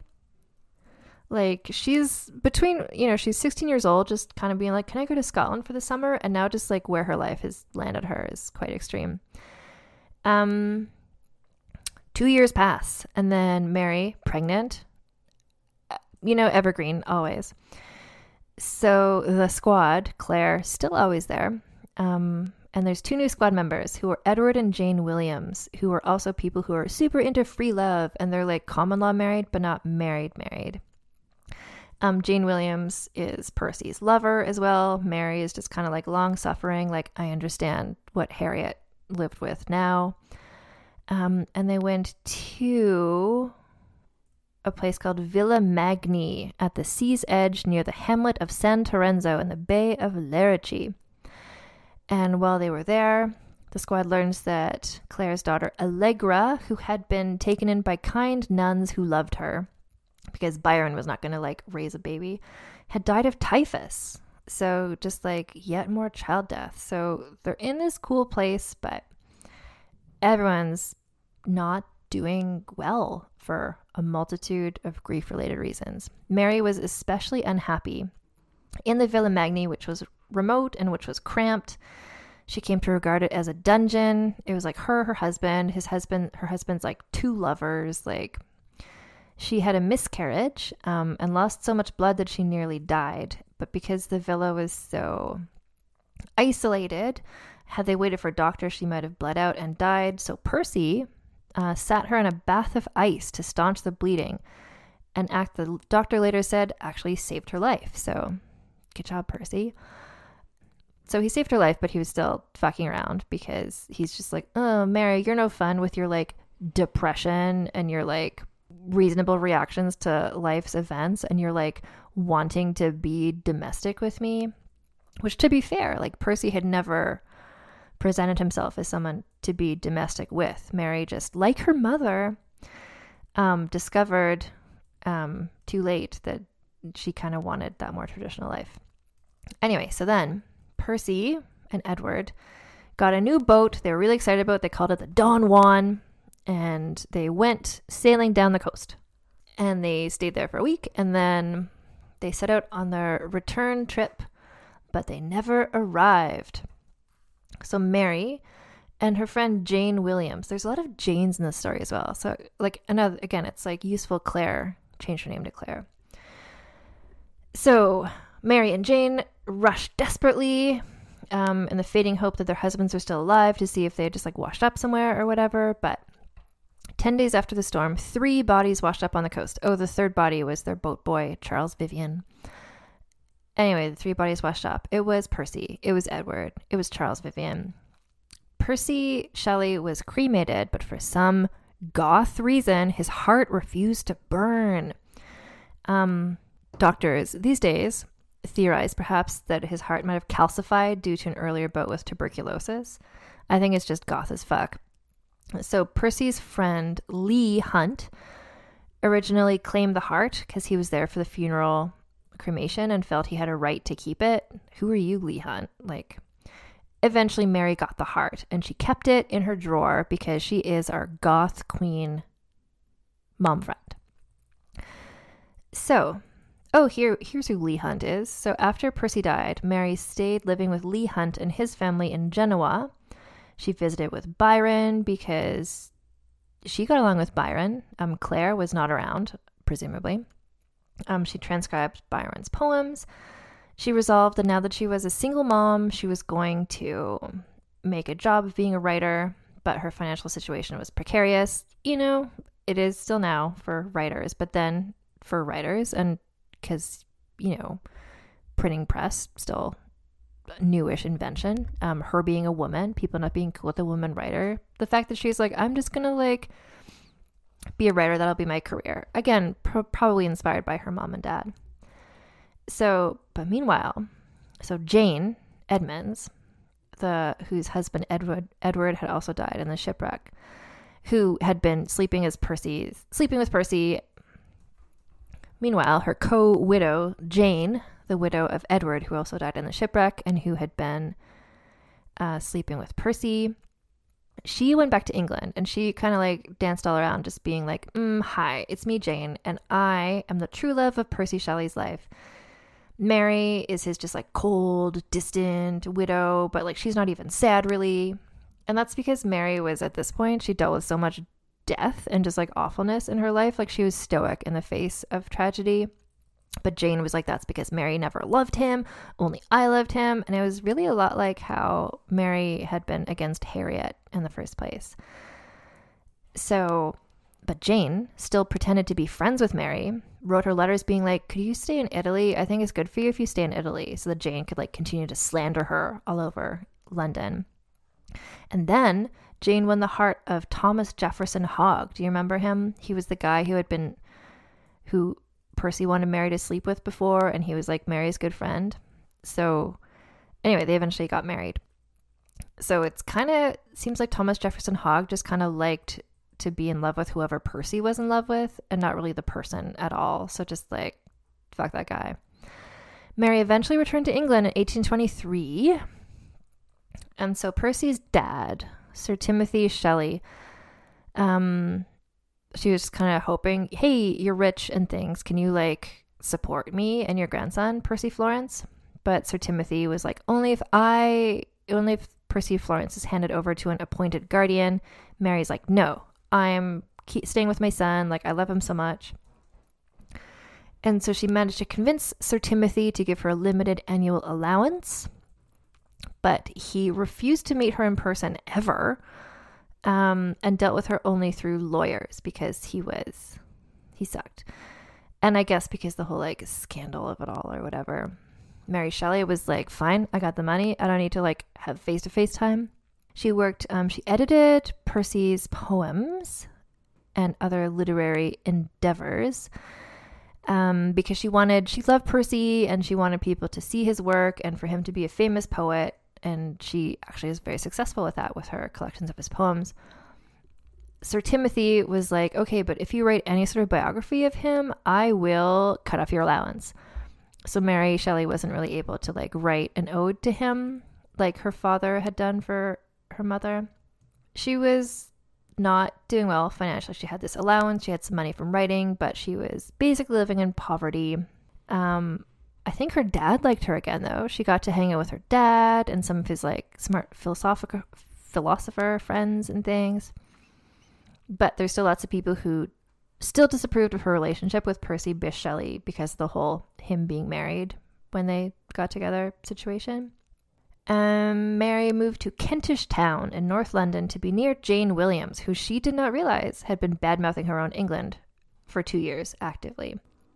She's between, she's 16 years old, just kind of being like, can I go to Scotland for the summer? And now just where her life has landed her is quite extreme. 2 years pass, and then Mary, pregnant, evergreen, always. So the squad, Claire, still always there. And there's 2 new squad members who are Edward and Jane Williams, who are also people who are super into free love, and they're common law married, but not married. Jane Williams is Percy's lover as well. Mary is just kind of long suffering. I understand what Harriet lived with now. And they went to a place called Villa Magni at the sea's edge near the hamlet of San Terenzo in the Bay of Lerici. And while they were there, the squad learns that Claire's daughter Allegra, who had been taken in by kind nuns who loved her, because Byron was not going to raise a baby, had died of typhus. So just yet more child death. So they're in this cool place, but everyone's not doing well for a multitude of grief-related reasons. Mary was especially unhappy in the Villa Magni, which was remote and which was cramped. She came to regard it as a dungeon. It was her husband, her husband's 2 lovers, She had a miscarriage and lost so much blood that she nearly died. But because the villa was so isolated, had they waited for a doctor, she might have bled out and died. So Percy sat her in a bath of ice to staunch the bleeding. An act the doctor later said actually saved her life. So good job, Percy. So he saved her life, but he was still fucking around because he's just oh, Mary, you're no fun with your depression and your reasonable reactions to life's events, and you're wanting to be domestic with me, which, to be fair, Percy had never presented himself as someone to be domestic with. Mary, just like her mother, discovered too late that she kind of wanted that more traditional life. Anyway, so then Percy and Edward got a new boat they were really excited about. They called it the Don Juan. And they went sailing down the coast. And they stayed there for a week. And then they set out on their return trip. But they never arrived. So Mary and her friend Jane Williams. There's a lot of Janes in this story as well. So another, again, it's useful Claire changed her name to Claire. So Mary and Jane rushed desperately in the fading hope that their husbands were still alive to see if they had just washed up somewhere or whatever. But 10 days after the storm, 3 bodies washed up on the coast. Oh, the 3rd body was their boat boy, Charles Vivian. Anyway, the 3 bodies washed up. It was Percy. It was Edward. It was Charles Vivian. Percy Shelley was cremated, but for some goth reason, his heart refused to burn. Doctors these days theorize perhaps that his heart might have calcified due to an earlier bout with tuberculosis. I think it's just goth as fuck. So Percy's friend Leigh Hunt originally claimed the heart because he was there for the funeral cremation and felt he had a right to keep it. Who are you, Leigh Hunt? Eventually Mary got the heart and she kept it in her drawer because she is our goth queen mom friend. So, here's who Leigh Hunt is. So after Percy died, Mary stayed living with Leigh Hunt and his family in Genoa. She visited with Byron because she got along with Byron. Claire was not around, presumably. She transcribed Byron's poems. She resolved that now that she was a single mom, she was going to make a job of being a writer, but her financial situation was precarious. It is still now for writers, but then for writers, and because, printing press, still a newish invention. Her being a woman, people not being cool with a woman writer. The fact that she's like, I'm just going to be a writer, that'll be my career. Again, probably inspired by her mom and dad. But meanwhile, Jane Edmonds, whose husband Edward had also died in the shipwreck, who had been sleeping with Percy. Meanwhile, her co-widow, Jane, the widow of Edward, who also died in the shipwreck and who had been sleeping with Percy, she went back to England and she kind of danced all around just being like, hi, it's me, Jane, and I am the true love of Percy Shelley's life. Mary is his just cold, distant widow, but she's not even sad really. And that's because Mary was, at this point, she dealt with so much death and just awfulness in her life. She was stoic in the face of tragedy. But Jane was that's because Mary never loved him, only I loved him. And it was really a lot like how Mary had been against Harriet in the first place. But Jane still pretended to be friends with Mary, wrote her letters being could you stay in Italy? I think it's good for you if you stay in Italy, so that Jane could continue to slander her all over London. And then Jane won the heart of Thomas Jefferson Hogg. Do you remember him? He was the guy who Percy wanted Mary to sleep with before, and he was Mary's good friend. So anyway, they eventually got married. So it's seems like Thomas Jefferson Hogg just liked to be in love with whoever Percy was in love with and not really the person at all. So just fuck that guy. Mary eventually returned to England in 1823. And so Percy's dad, Sir Timothy Shelley, she was kind of hoping, hey, you're rich and things. Can you support me and your grandson, Percy Florence? But Sir Timothy was only if Percy Florence is handed over to an appointed guardian. Mary's no, I'm staying with my son. I love him so much. And so she managed to convince Sir Timothy to give her a limited annual allowance. But he refused to meet her in person ever. And dealt with her only through lawyers because he sucked. And I guess because the whole scandal of it all or whatever. Mary Shelley was fine, I got the money. I don't need to have face-to-face time. She edited Percy's poems and other literary endeavors because she loved Percy and she wanted people to see his work and for him to be a famous poet. And she actually is very successful with that, with her collections of his poems. Sir Timothy was okay, but if you write any sort of biography of him, I will cut off your allowance. So Mary Shelley wasn't really able to write an ode to him like her father had done for her mother. She was not doing well financially. She had this allowance, she had some money from writing, but she was basically living in poverty. I think her dad liked her again, though. She got to hang out with her dad and some of his smart philosopher friends and things. But there's still lots of people who still disapproved of her relationship with Percy Bysshe Shelley because of the whole him being married when they got together situation. Mary moved to Kentish Town in North London to be near Jane Williams, who she did not realize had been bad-mouthing her own England for 2 years actively.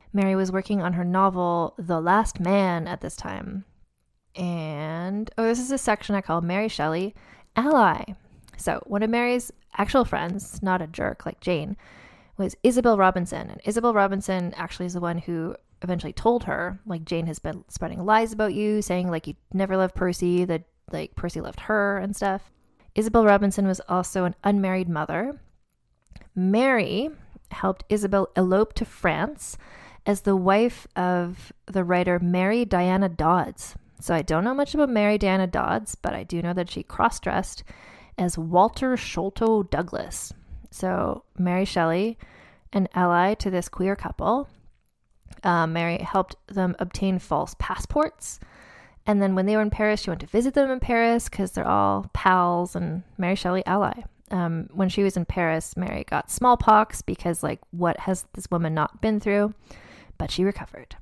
Mary was working on her novel, The Last Man, at this time. And, this is a section I call Mary Shelley, Ally. So one of Mary's actual friends, not a jerk like Jane, was Isabel Robinson. And Isabel Robinson actually is the one who eventually told her, like, Jane has been spreading lies about you, saying, like, you never loved Percy, that, like, Percy loved her and stuff. Isabel Robinson was also an unmarried mother. Mary helped Isabel elope to France as the wife of the writer Mary Diana Dodds. So I don't know much about Mary Diana Dodds, but I do know that she cross-dressed as Walter Sholto Douglas. So Mary Shelley, an ally to this queer couple. Mary helped them obtain false passports. And then when they were in Paris, she went to visit them in Paris because they're all pals, and Mary Shelley, ally. When she was in Paris, Mary got smallpox because, like, what has this woman not been through? But she recovered.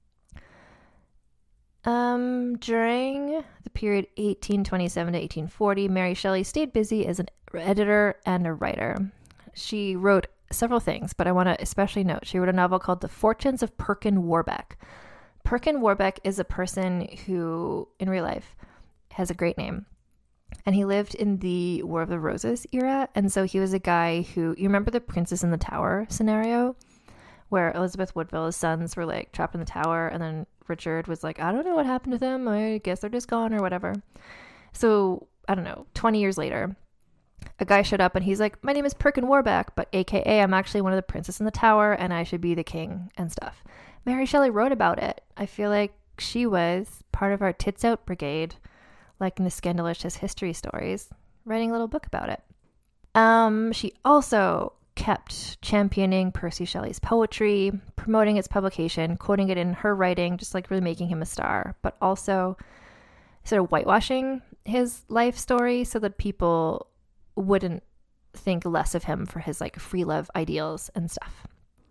During the period 1827 to 1840, Mary Shelley stayed busy as an editor and a writer. She wrote several things, but I want to especially note she wrote a novel called The Fortunes of Perkin Warbeck. Perkin Warbeck is a person who, in real life, has a great name. And he lived in the War of the Roses era. And so he was a guy who, you remember the Princess in the Tower scenario? Where Elizabeth Woodville's sons were, like, trapped in the tower, and then Richard was like, I don't know what happened to them. I guess they're just gone or whatever. So, I don't know, 20 years later, a guy showed up and he's like, my name is Perkin Warbeck, but AKA I'm actually one of the princes in the tower and I should be the king and stuff. Mary Shelley wrote about it. I feel like she was part of our Tits Out brigade, like in the Scandalicious history stories, writing a little book about it. She also kept championing Percy Shelley's poetry, promoting its publication, quoting it in her writing, just like really making him a star, but also sort of whitewashing his life story so that people wouldn't think less of him for his, like, free love ideals and stuff.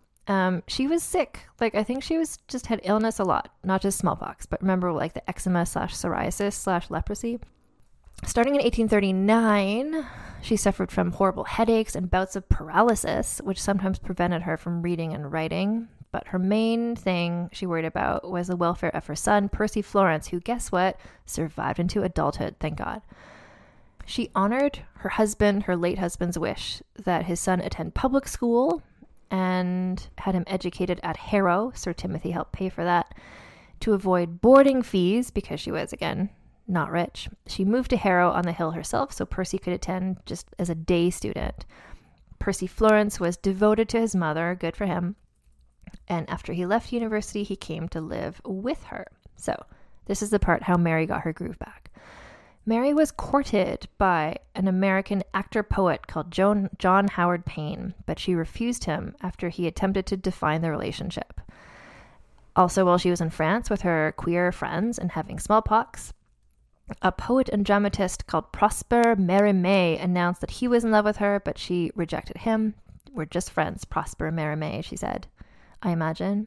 She was sick. Like, I think she was just had illness a lot, not just smallpox, but remember, like, the eczema / psoriasis / leprosy. Starting in 1839, she suffered from horrible headaches and bouts of paralysis, which sometimes prevented her from reading and writing. But her main thing she worried about was the welfare of her son, Percy Florence, who, guess what, survived into adulthood, thank God. She honored her late husband's wish that his son attend public school and had him educated at Harrow. Sir Timothy helped pay for that. To avoid boarding fees, because she was, again, not rich, she moved to Harrow on the hill herself so Percy could attend just as a day student. Percy Florence was devoted to his mother, good for him. And after he left university, he came to live with her. So this is the part how Mary got her groove back. Mary was courted by an American actor-poet called John Howard Payne, but she refused him after he attempted to define the relationship. Also, while she was in France with her queer friends and having smallpox, a poet and dramatist called Prosper Mérimée announced that he was in love with her, but she rejected him. We're just friends, Prosper Mérimée, she said, I imagine.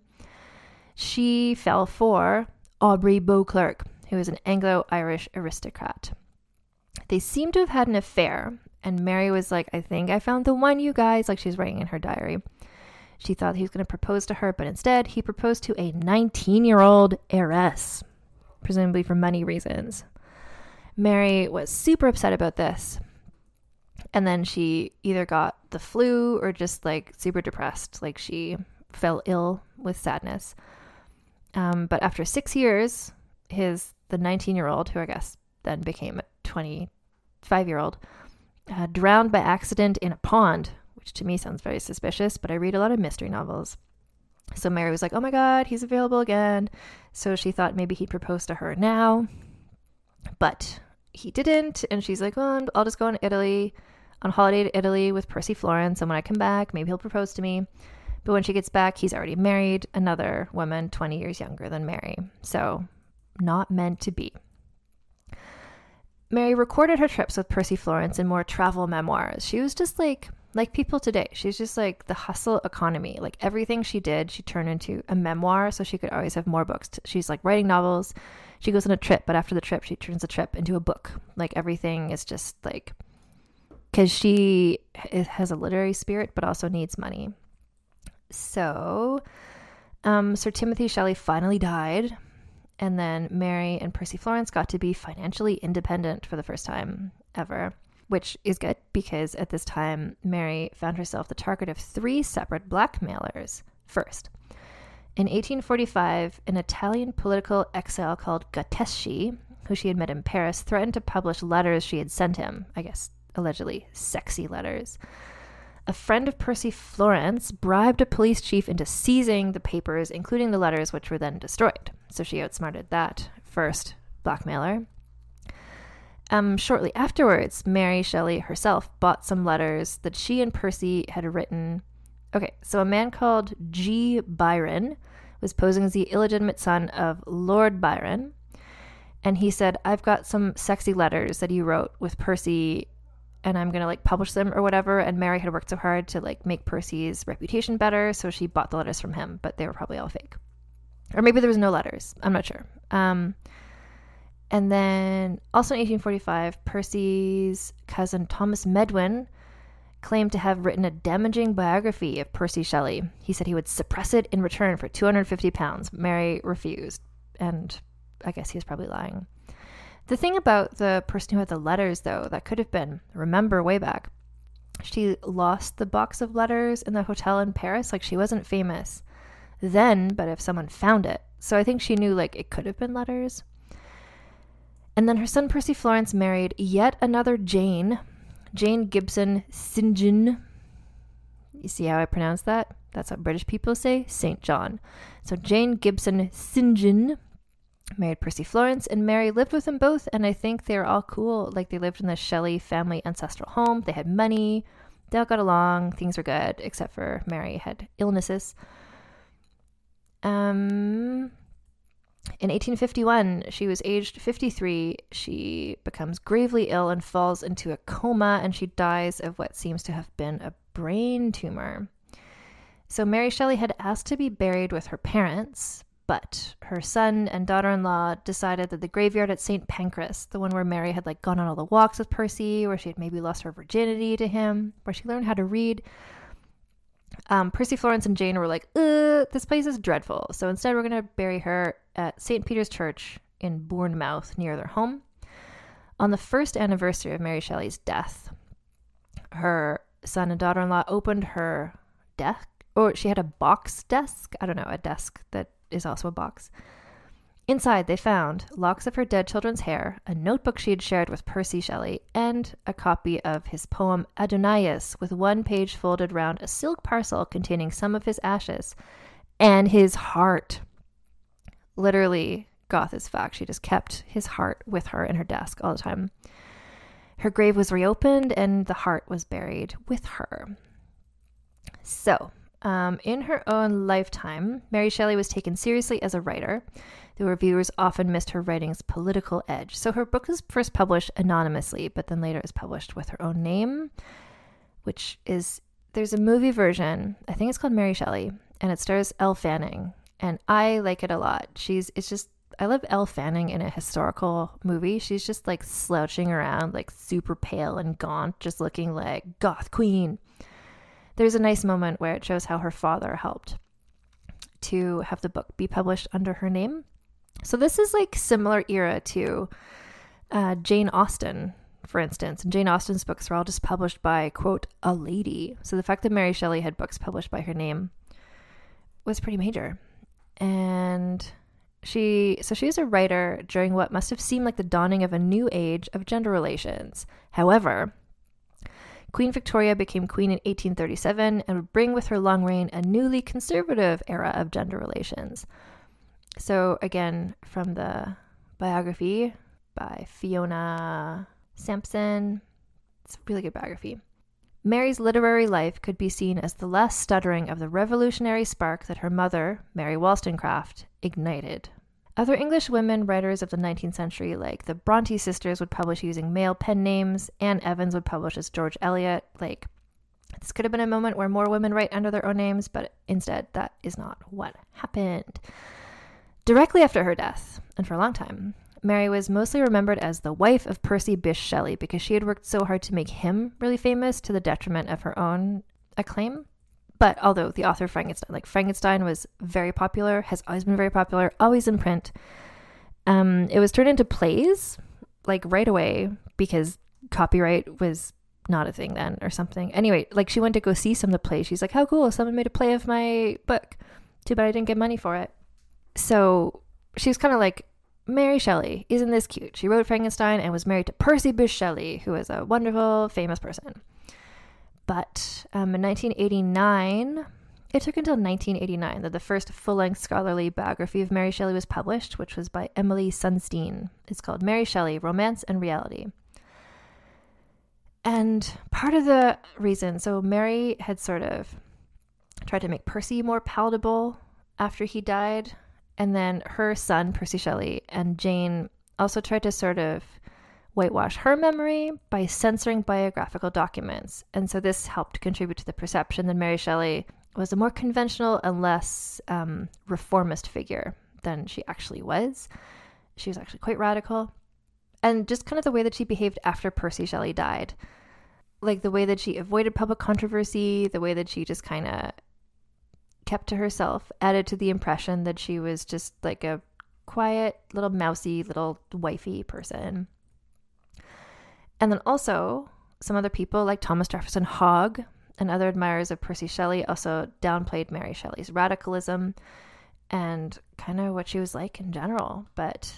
She fell for Aubrey Beauclerk, who was an Anglo-Irish aristocrat. They seem to have had an affair, and Mary was like, I think I found the one, you guys, like she's writing in her diary. She thought he was going to propose to her, but instead he proposed to a 19-year-old heiress, presumably for money reasons. Mary was super upset about this, and then she either got the flu or just, like, super depressed, like she fell ill with sadness. But after 6 years, the 19-year-old, who I guess then became a 25-year-old, drowned by accident in a pond, which to me sounds very suspicious, but I read a lot of mystery novels. So Mary was like, oh my God, he's available again. So she thought maybe he'd propose to her now, but he didn't. And she's like, well, I'll just go on holiday to Italy with Percy Florence. And when I come back, maybe he'll propose to me. But when she gets back, he's already married another woman 20 years younger than Mary. So not meant to be. Mary recorded her trips with Percy Florence in more travel memoirs. She was just like people today. She's just like the hustle economy. Like everything she did, she turned into a memoir so she could always have more books. She's like writing novels. She goes on a trip, but after the trip, she turns the trip into a book. Like everything is just like, because she has a literary spirit, but also needs money. So Sir Timothy Shelley finally died, and then Mary and Percy Florence got to be financially independent for the first time ever, which is good because at this time, Mary found herself the target of 3 separate blackmailers. First, in 1845, an Italian political exile called Gatteschi, who she had met in Paris, threatened to publish letters she had sent him, I guess allegedly sexy letters. A friend of Percy Florence bribed a police chief into seizing the papers, including the letters, which were then destroyed. So she outsmarted that first blackmailer. Shortly afterwards, Mary Shelley herself bought some letters that she and Percy had written. Okay, so a man called G. Byron was posing as the illegitimate son of Lord Byron, and he said, I've got some sexy letters that you wrote with Percy, and I'm going to publish them or whatever. And Mary had worked so hard to make Percy's reputation better, so she bought the letters from him, but they were probably all fake. Or maybe there was no letters. I'm not sure. And then also in 1845, Percy's cousin Thomas Medwin claimed to have written a damaging biography of Percy Shelley. He said he would suppress it in return for £250. Mary refused, and I guess he was probably lying. The thing about the person who had the letters, though, that could have been, remember way back, she lost the box of letters in the hotel in Paris. She wasn't famous then, but if someone found it. So I think she knew, it could have been letters. And then her son Percy Florence married yet another Jane Gibson St. John. You see how I pronounce that? That's what British people say, St. John. So Jane Gibson St. John married Percy Florence, and Mary lived with them both, and I think they were all cool. They lived in the Shelley family ancestral home. They had money. They all got along. Things were good, except for Mary had illnesses. In 1851, she was aged 53. She becomes gravely ill and falls into a coma, and she dies of what seems to have been a brain tumor. So Mary Shelley had asked to be buried with her parents, but her son and daughter-in-law decided that the graveyard at St. Pancras, the one where Mary had gone on all the walks with Percy, where she had maybe lost her virginity to him, where she learned how to read, Percy Florence and Jane were like, this place is dreadful. So instead we're going to bury her at St. Peter's Church in Bournemouth near their home. On the first anniversary of Mary Shelley's death, her son and daughter-in-law opened her desk, or she had a box desk. I don't know, a desk that is also a box. Inside, they found locks of her dead children's hair, a notebook she had shared with Percy Shelley, and a copy of his poem Adonais, with one page folded round a silk parcel containing some of his ashes, and his heart. Literally, goth as fuck. She just kept his heart with her in her desk all the time. Her grave was reopened, and the heart was buried with her. So, in her own lifetime, Mary Shelley was taken seriously as a writer. The reviewers often missed her writing's political edge. So her book was first published anonymously, but then later is published with her own name, which is, there's a movie version, I think it's called Mary Shelley, and it stars Elle Fanning, and I like it a lot. I love Elle Fanning in a historical movie. She's just slouching around, super pale and gaunt, just looking like goth queen. There's a nice moment where it shows how her father helped to have the book be published under her name. So this is similar era to Jane Austen, for instance. And Jane Austen's books were all just published by, quote, a lady. So the fact that Mary Shelley had books published by her name was pretty major. And she is a writer during what must have seemed like the dawning of a new age of gender relations. However, Queen Victoria became queen in 1837 and would bring with her long reign a newly conservative era of gender relations. So again, from the biography by Fiona Sampson, it's a really good biography. Mary's literary life could be seen as the last stuttering of the revolutionary spark that her mother, Mary Wollstonecraft, ignited. Other English women writers of the 19th century, like the Bronte sisters, would publish using male pen names. Anne Evans would publish as George Eliot. This could have been a moment where more women write under their own names, but instead that is not what happened. Directly after her death, and for a long time, Mary was mostly remembered as the wife of Percy Bysshe Shelley because she had worked so hard to make him really famous to the detriment of her own acclaim. But although the author of Frankenstein was very popular, has always been very popular, always in print. It was turned into plays right away because copyright was not a thing then or something. Anyway, she went to go see some of the plays. She's like, how cool, someone made a play of my book. Too bad I didn't get money for it. So she was kind of like, Mary Shelley, isn't this cute? She wrote Frankenstein and was married to Percy Bysshe Shelley, who was a wonderful, famous person. But in 1989, it took until 1989 that the first full-length scholarly biography of Mary Shelley was published, which was by Emily Sunstein. It's called Mary Shelley, Romance and Reality. And part of the reason, so Mary had sort of tried to make Percy more palatable after he died. And then her son, Percy Shelley, and Jane also tried to sort of whitewash her memory by censoring biographical documents. And so this helped contribute to the perception that Mary Shelley was a more conventional and less reformist figure than she actually was. She was actually quite radical. And just kind of the way that she behaved after Percy Shelley died. The way that she avoided public controversy, the way that she just kind of kept to herself, added to the impression that she was just a quiet, little mousy, little wifey person. And then also some other people like Thomas Jefferson Hogg and other admirers of Percy Shelley also downplayed Mary Shelley's radicalism and kind of what she was like in general. But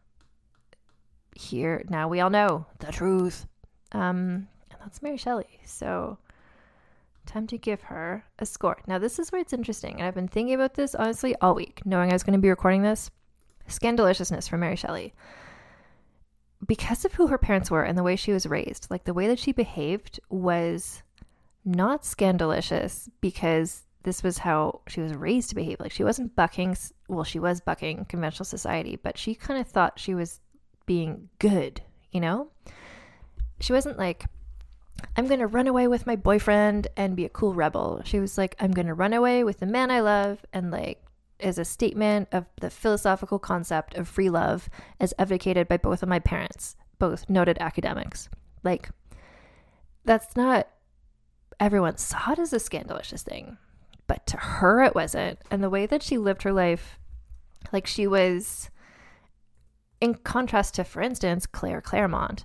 here, now we all know the truth. And that's Mary Shelley. So time to give her a score. Now, this is where it's interesting. And I've been thinking about this, honestly, all week, knowing I was going to be recording this. Scandaliciousness for Mary Shelley. Because of who her parents were and the way she was raised, the way that she behaved was not scandalicious because this was how she was raised to behave. She wasn't bucking, she was bucking conventional society, but she kind of thought she was being good, She wasn't I'm going to run away with my boyfriend and be a cool rebel. She was I'm going to run away with the man I love and as a statement of the philosophical concept of free love as advocated by both of my parents, both noted academics. That's not, everyone saw it as a scandalicious thing, but to her it wasn't. And the way that she lived her life, she was, in contrast to, for instance, Claire Clairmont,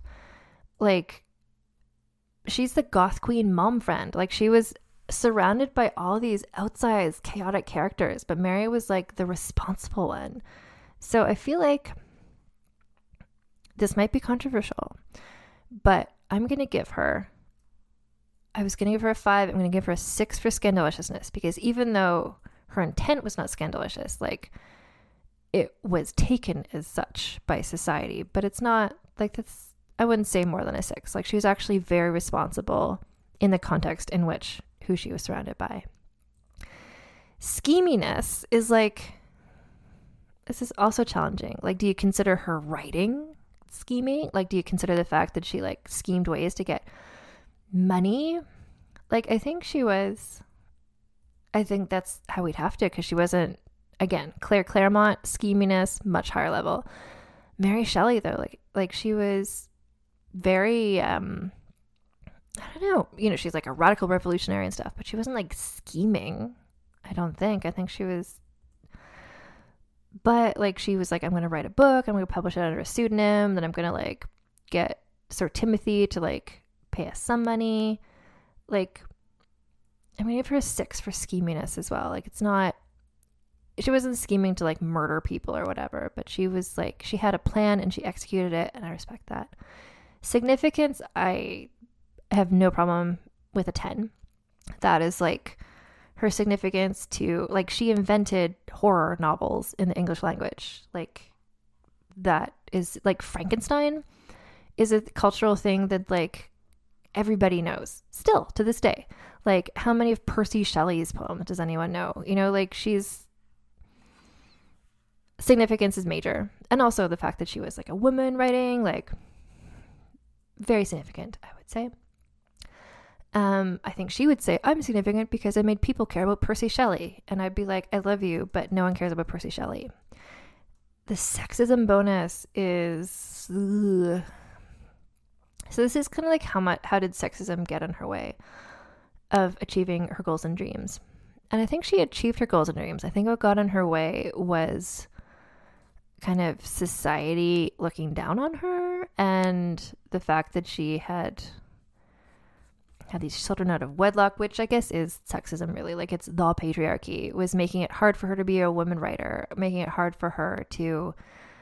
she's the goth queen mom friend. She was surrounded by all these outsized chaotic characters, but Mary was the responsible one. So I feel this might be controversial, but I was going to give her a 5. I'm going to give her a 6 for scandaliciousness, because even though her intent was not scandalicious, it was taken as such by society, but it's not that's, I wouldn't say more than a 6. She was actually very responsible in the context in which who she was surrounded by. Scheminess is this is also challenging. Do you consider her writing scheming? Do you consider the fact that she schemed ways to get money? I think she was. I think that's how we'd have to, because she wasn't, again, Claire Clairmont, scheminess, much higher level. Mary Shelley, though, she was very, I don't know, she's a radical revolutionary and stuff, but she wasn't scheming, I don't think. I think she was, but she was I'm going to write a book, I'm going to publish it under a pseudonym, then I'm going to get Sir Timothy to pay us some money. I'm going to give her a 6 for scheminess as well. It's not, she wasn't scheming to murder people or whatever, but she was she had a plan and she executed it, and I respect that. Significance, I have no problem with a 10. That is her significance to she invented horror novels in the English language. That is Frankenstein is a cultural thing that everybody knows still to this day. How many of Percy Shelley's poems does anyone know? She's, significance is major. And also the fact that she was a woman writing, very significant, I would say. I think she would say, I'm significant because I made people care about Percy Shelley. And I'd be I love you, but no one cares about Percy Shelley. The sexism bonus is, ugh. So this is kind of how did sexism get in her way? of achieving her goals and dreams. And I think she achieved her goals and dreams. I think what got in her way was kind of society looking down on her, and the fact that she had these children out of wedlock, which I guess is sexism, really. Like, it's the patriarchy was making it hard for her to be a woman writer, making it hard for her to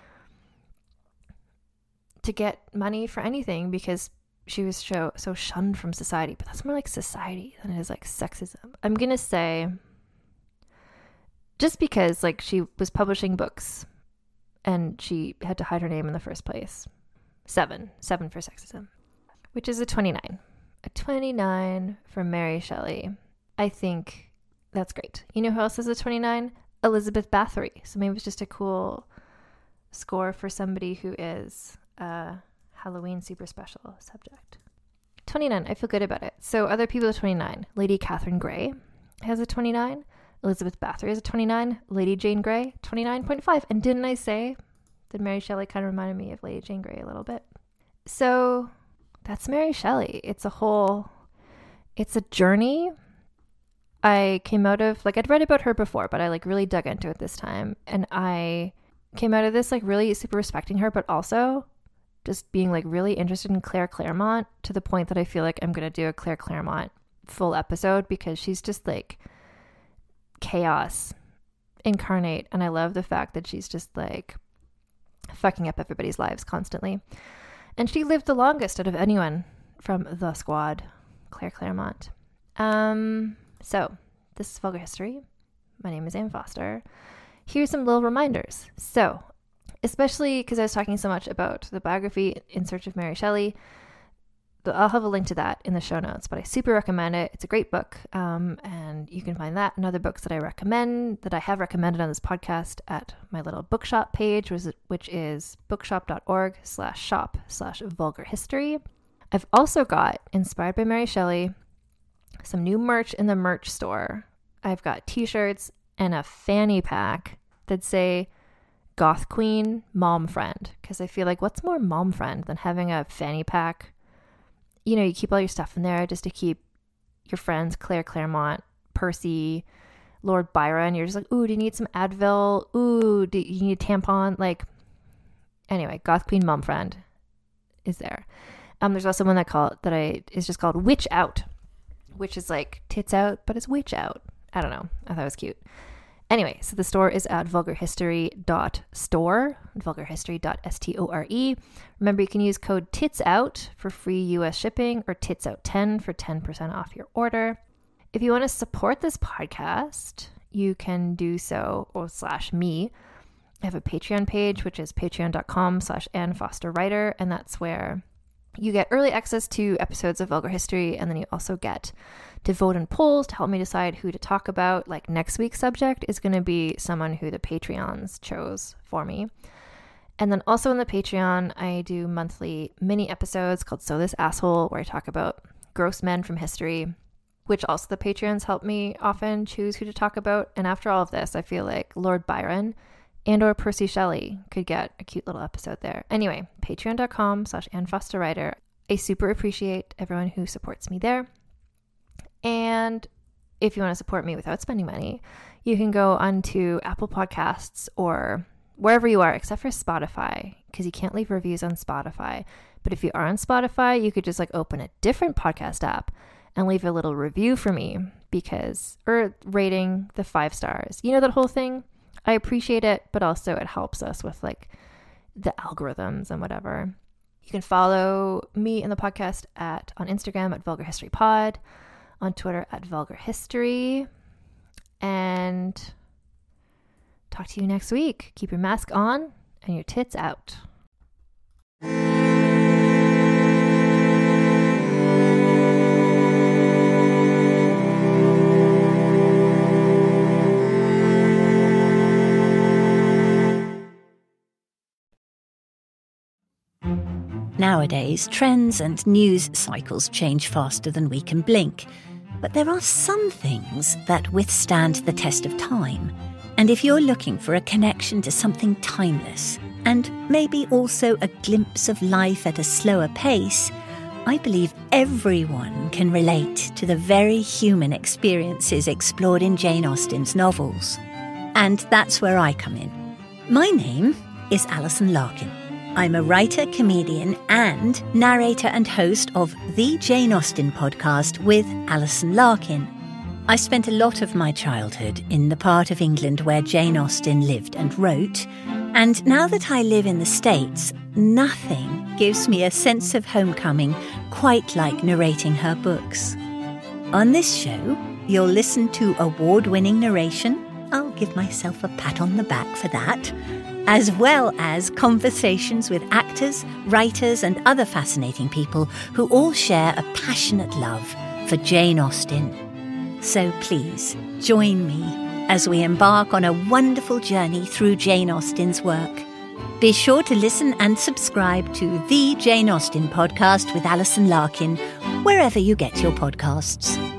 get money for anything because she was so shunned from society. But that's more like society than it is like sexism. I'm gonna say, just because like she was publishing books and she had to hide her name in the first place. 7 for sexism, which is a 29. A 29 from Mary Shelley. I think that's great. You know who else is a 29? Elizabeth Bathory. So maybe it's just a cool score for somebody who is a Halloween super special subject. 29, I feel good about it. So other people are 29. Lady Catherine Grey has a 29. Elizabeth Bathory has a 29. Lady Jane Grey, 29.5. And didn't I say that Mary Shelley kind of reminded me of Lady Jane Grey a little bit? So that's Mary Shelley. It's a journey. I came out of, like, I'd read about her before, but I like really dug into it this time. And I came out of this like really super respecting her, but also just being like really interested in Claire Clairmont, to the point that I feel like I'm going to do a Claire Clairmont full episode, because she's just like chaos incarnate. And I love the fact that she's just like fucking up everybody's lives constantly. And she lived the longest out of anyone from the squad, Claire Clairmont. So this is Vulgar History. My name is Anne Foster. Here's some little reminders. So, especially because I was talking so much about the biography In Search of Mary Shelley, I'll have a link to that in the show notes, but I super recommend it. It's a great book, and you can find that and other books that I recommend, that I have recommended on this podcast, at my little bookshop page, which is bookshop.org/shop/vulgarhistory. I've also got, inspired by Mary Shelley, some new merch in the merch store. I've got t-shirts and a fanny pack that say Goth Queen, Mom Friend, because I feel like what's more mom friend than having a fanny pack? You know, you keep all your stuff in there just to keep your friends, Claire Clairmont, Percy, Lord Byron. You're just like, ooh, do you need some Advil? Ooh, do you need a tampon? Like, anyway, Goth Queen Mom Friend is there. There's also one is just called Witch Out, which is like tits out, but it's witch out. I don't know. I thought it was cute. Anyway, so the store is at vulgarhistory.store, vulgarhistory.store. Remember, you can use code TITSOUT for free US shipping, or TITSOUT10 for 10% off your order. If you want to support this podcast, you can do so, or /me. I have a Patreon page, which is patreon.com/AnneFosterWriter, and that's where you get early access to episodes of Vulgar History, and then you also get to vote in polls to help me decide who to talk about. Like, next week's subject is going to be someone who the Patreons chose for me. And then also in the Patreon, I do monthly mini episodes called So This Asshole, where I talk about gross men from history, which also the Patreons help me often choose who to talk about. And after all of this, I feel like Lord Byron and or Percy Shelley could get a cute little episode there. Anyway, patreon.com/AnneFosterWriter. I super appreciate everyone who supports me there. And if you want to support me without spending money, you can go onto Apple Podcasts or wherever you are, except for Spotify, because you can't leave reviews on Spotify. But if you are on Spotify, you could just like open a different podcast app and leave a little review for me, or rating the 5 stars. You know, that whole thing. I appreciate it, but also it helps us with like the algorithms and whatever. You can follow me and the podcast on Instagram at Vulgar History Pod, on Twitter at Vulgar History, and talk to you next week. Keep your mask on and your tits out. Nowadays, trends and news cycles change faster than we can blink. But there are some things that withstand the test of time. And if you're looking for a connection to something timeless, and maybe also a glimpse of life at a slower pace, I believe everyone can relate to the very human experiences explored in Jane Austen's novels. And that's where I come in. My name is Alison Larkin. I'm a writer, comedian, and narrator and host of the Jane Austen podcast with Alison Larkin. I spent a lot of my childhood in the part of England where Jane Austen lived and wrote, and now that I live in the States, nothing gives me a sense of homecoming quite like narrating her books. On this show, you'll listen to award-winning narration. I'll give myself a pat on the back for that, as well as conversations with actors, writers, and other fascinating people who all share a passionate love for Jane Austen. So please join me as we embark on a wonderful journey through Jane Austen's work. Be sure to listen and subscribe to the Jane Austen podcast with Alison Larkin, wherever you get your podcasts.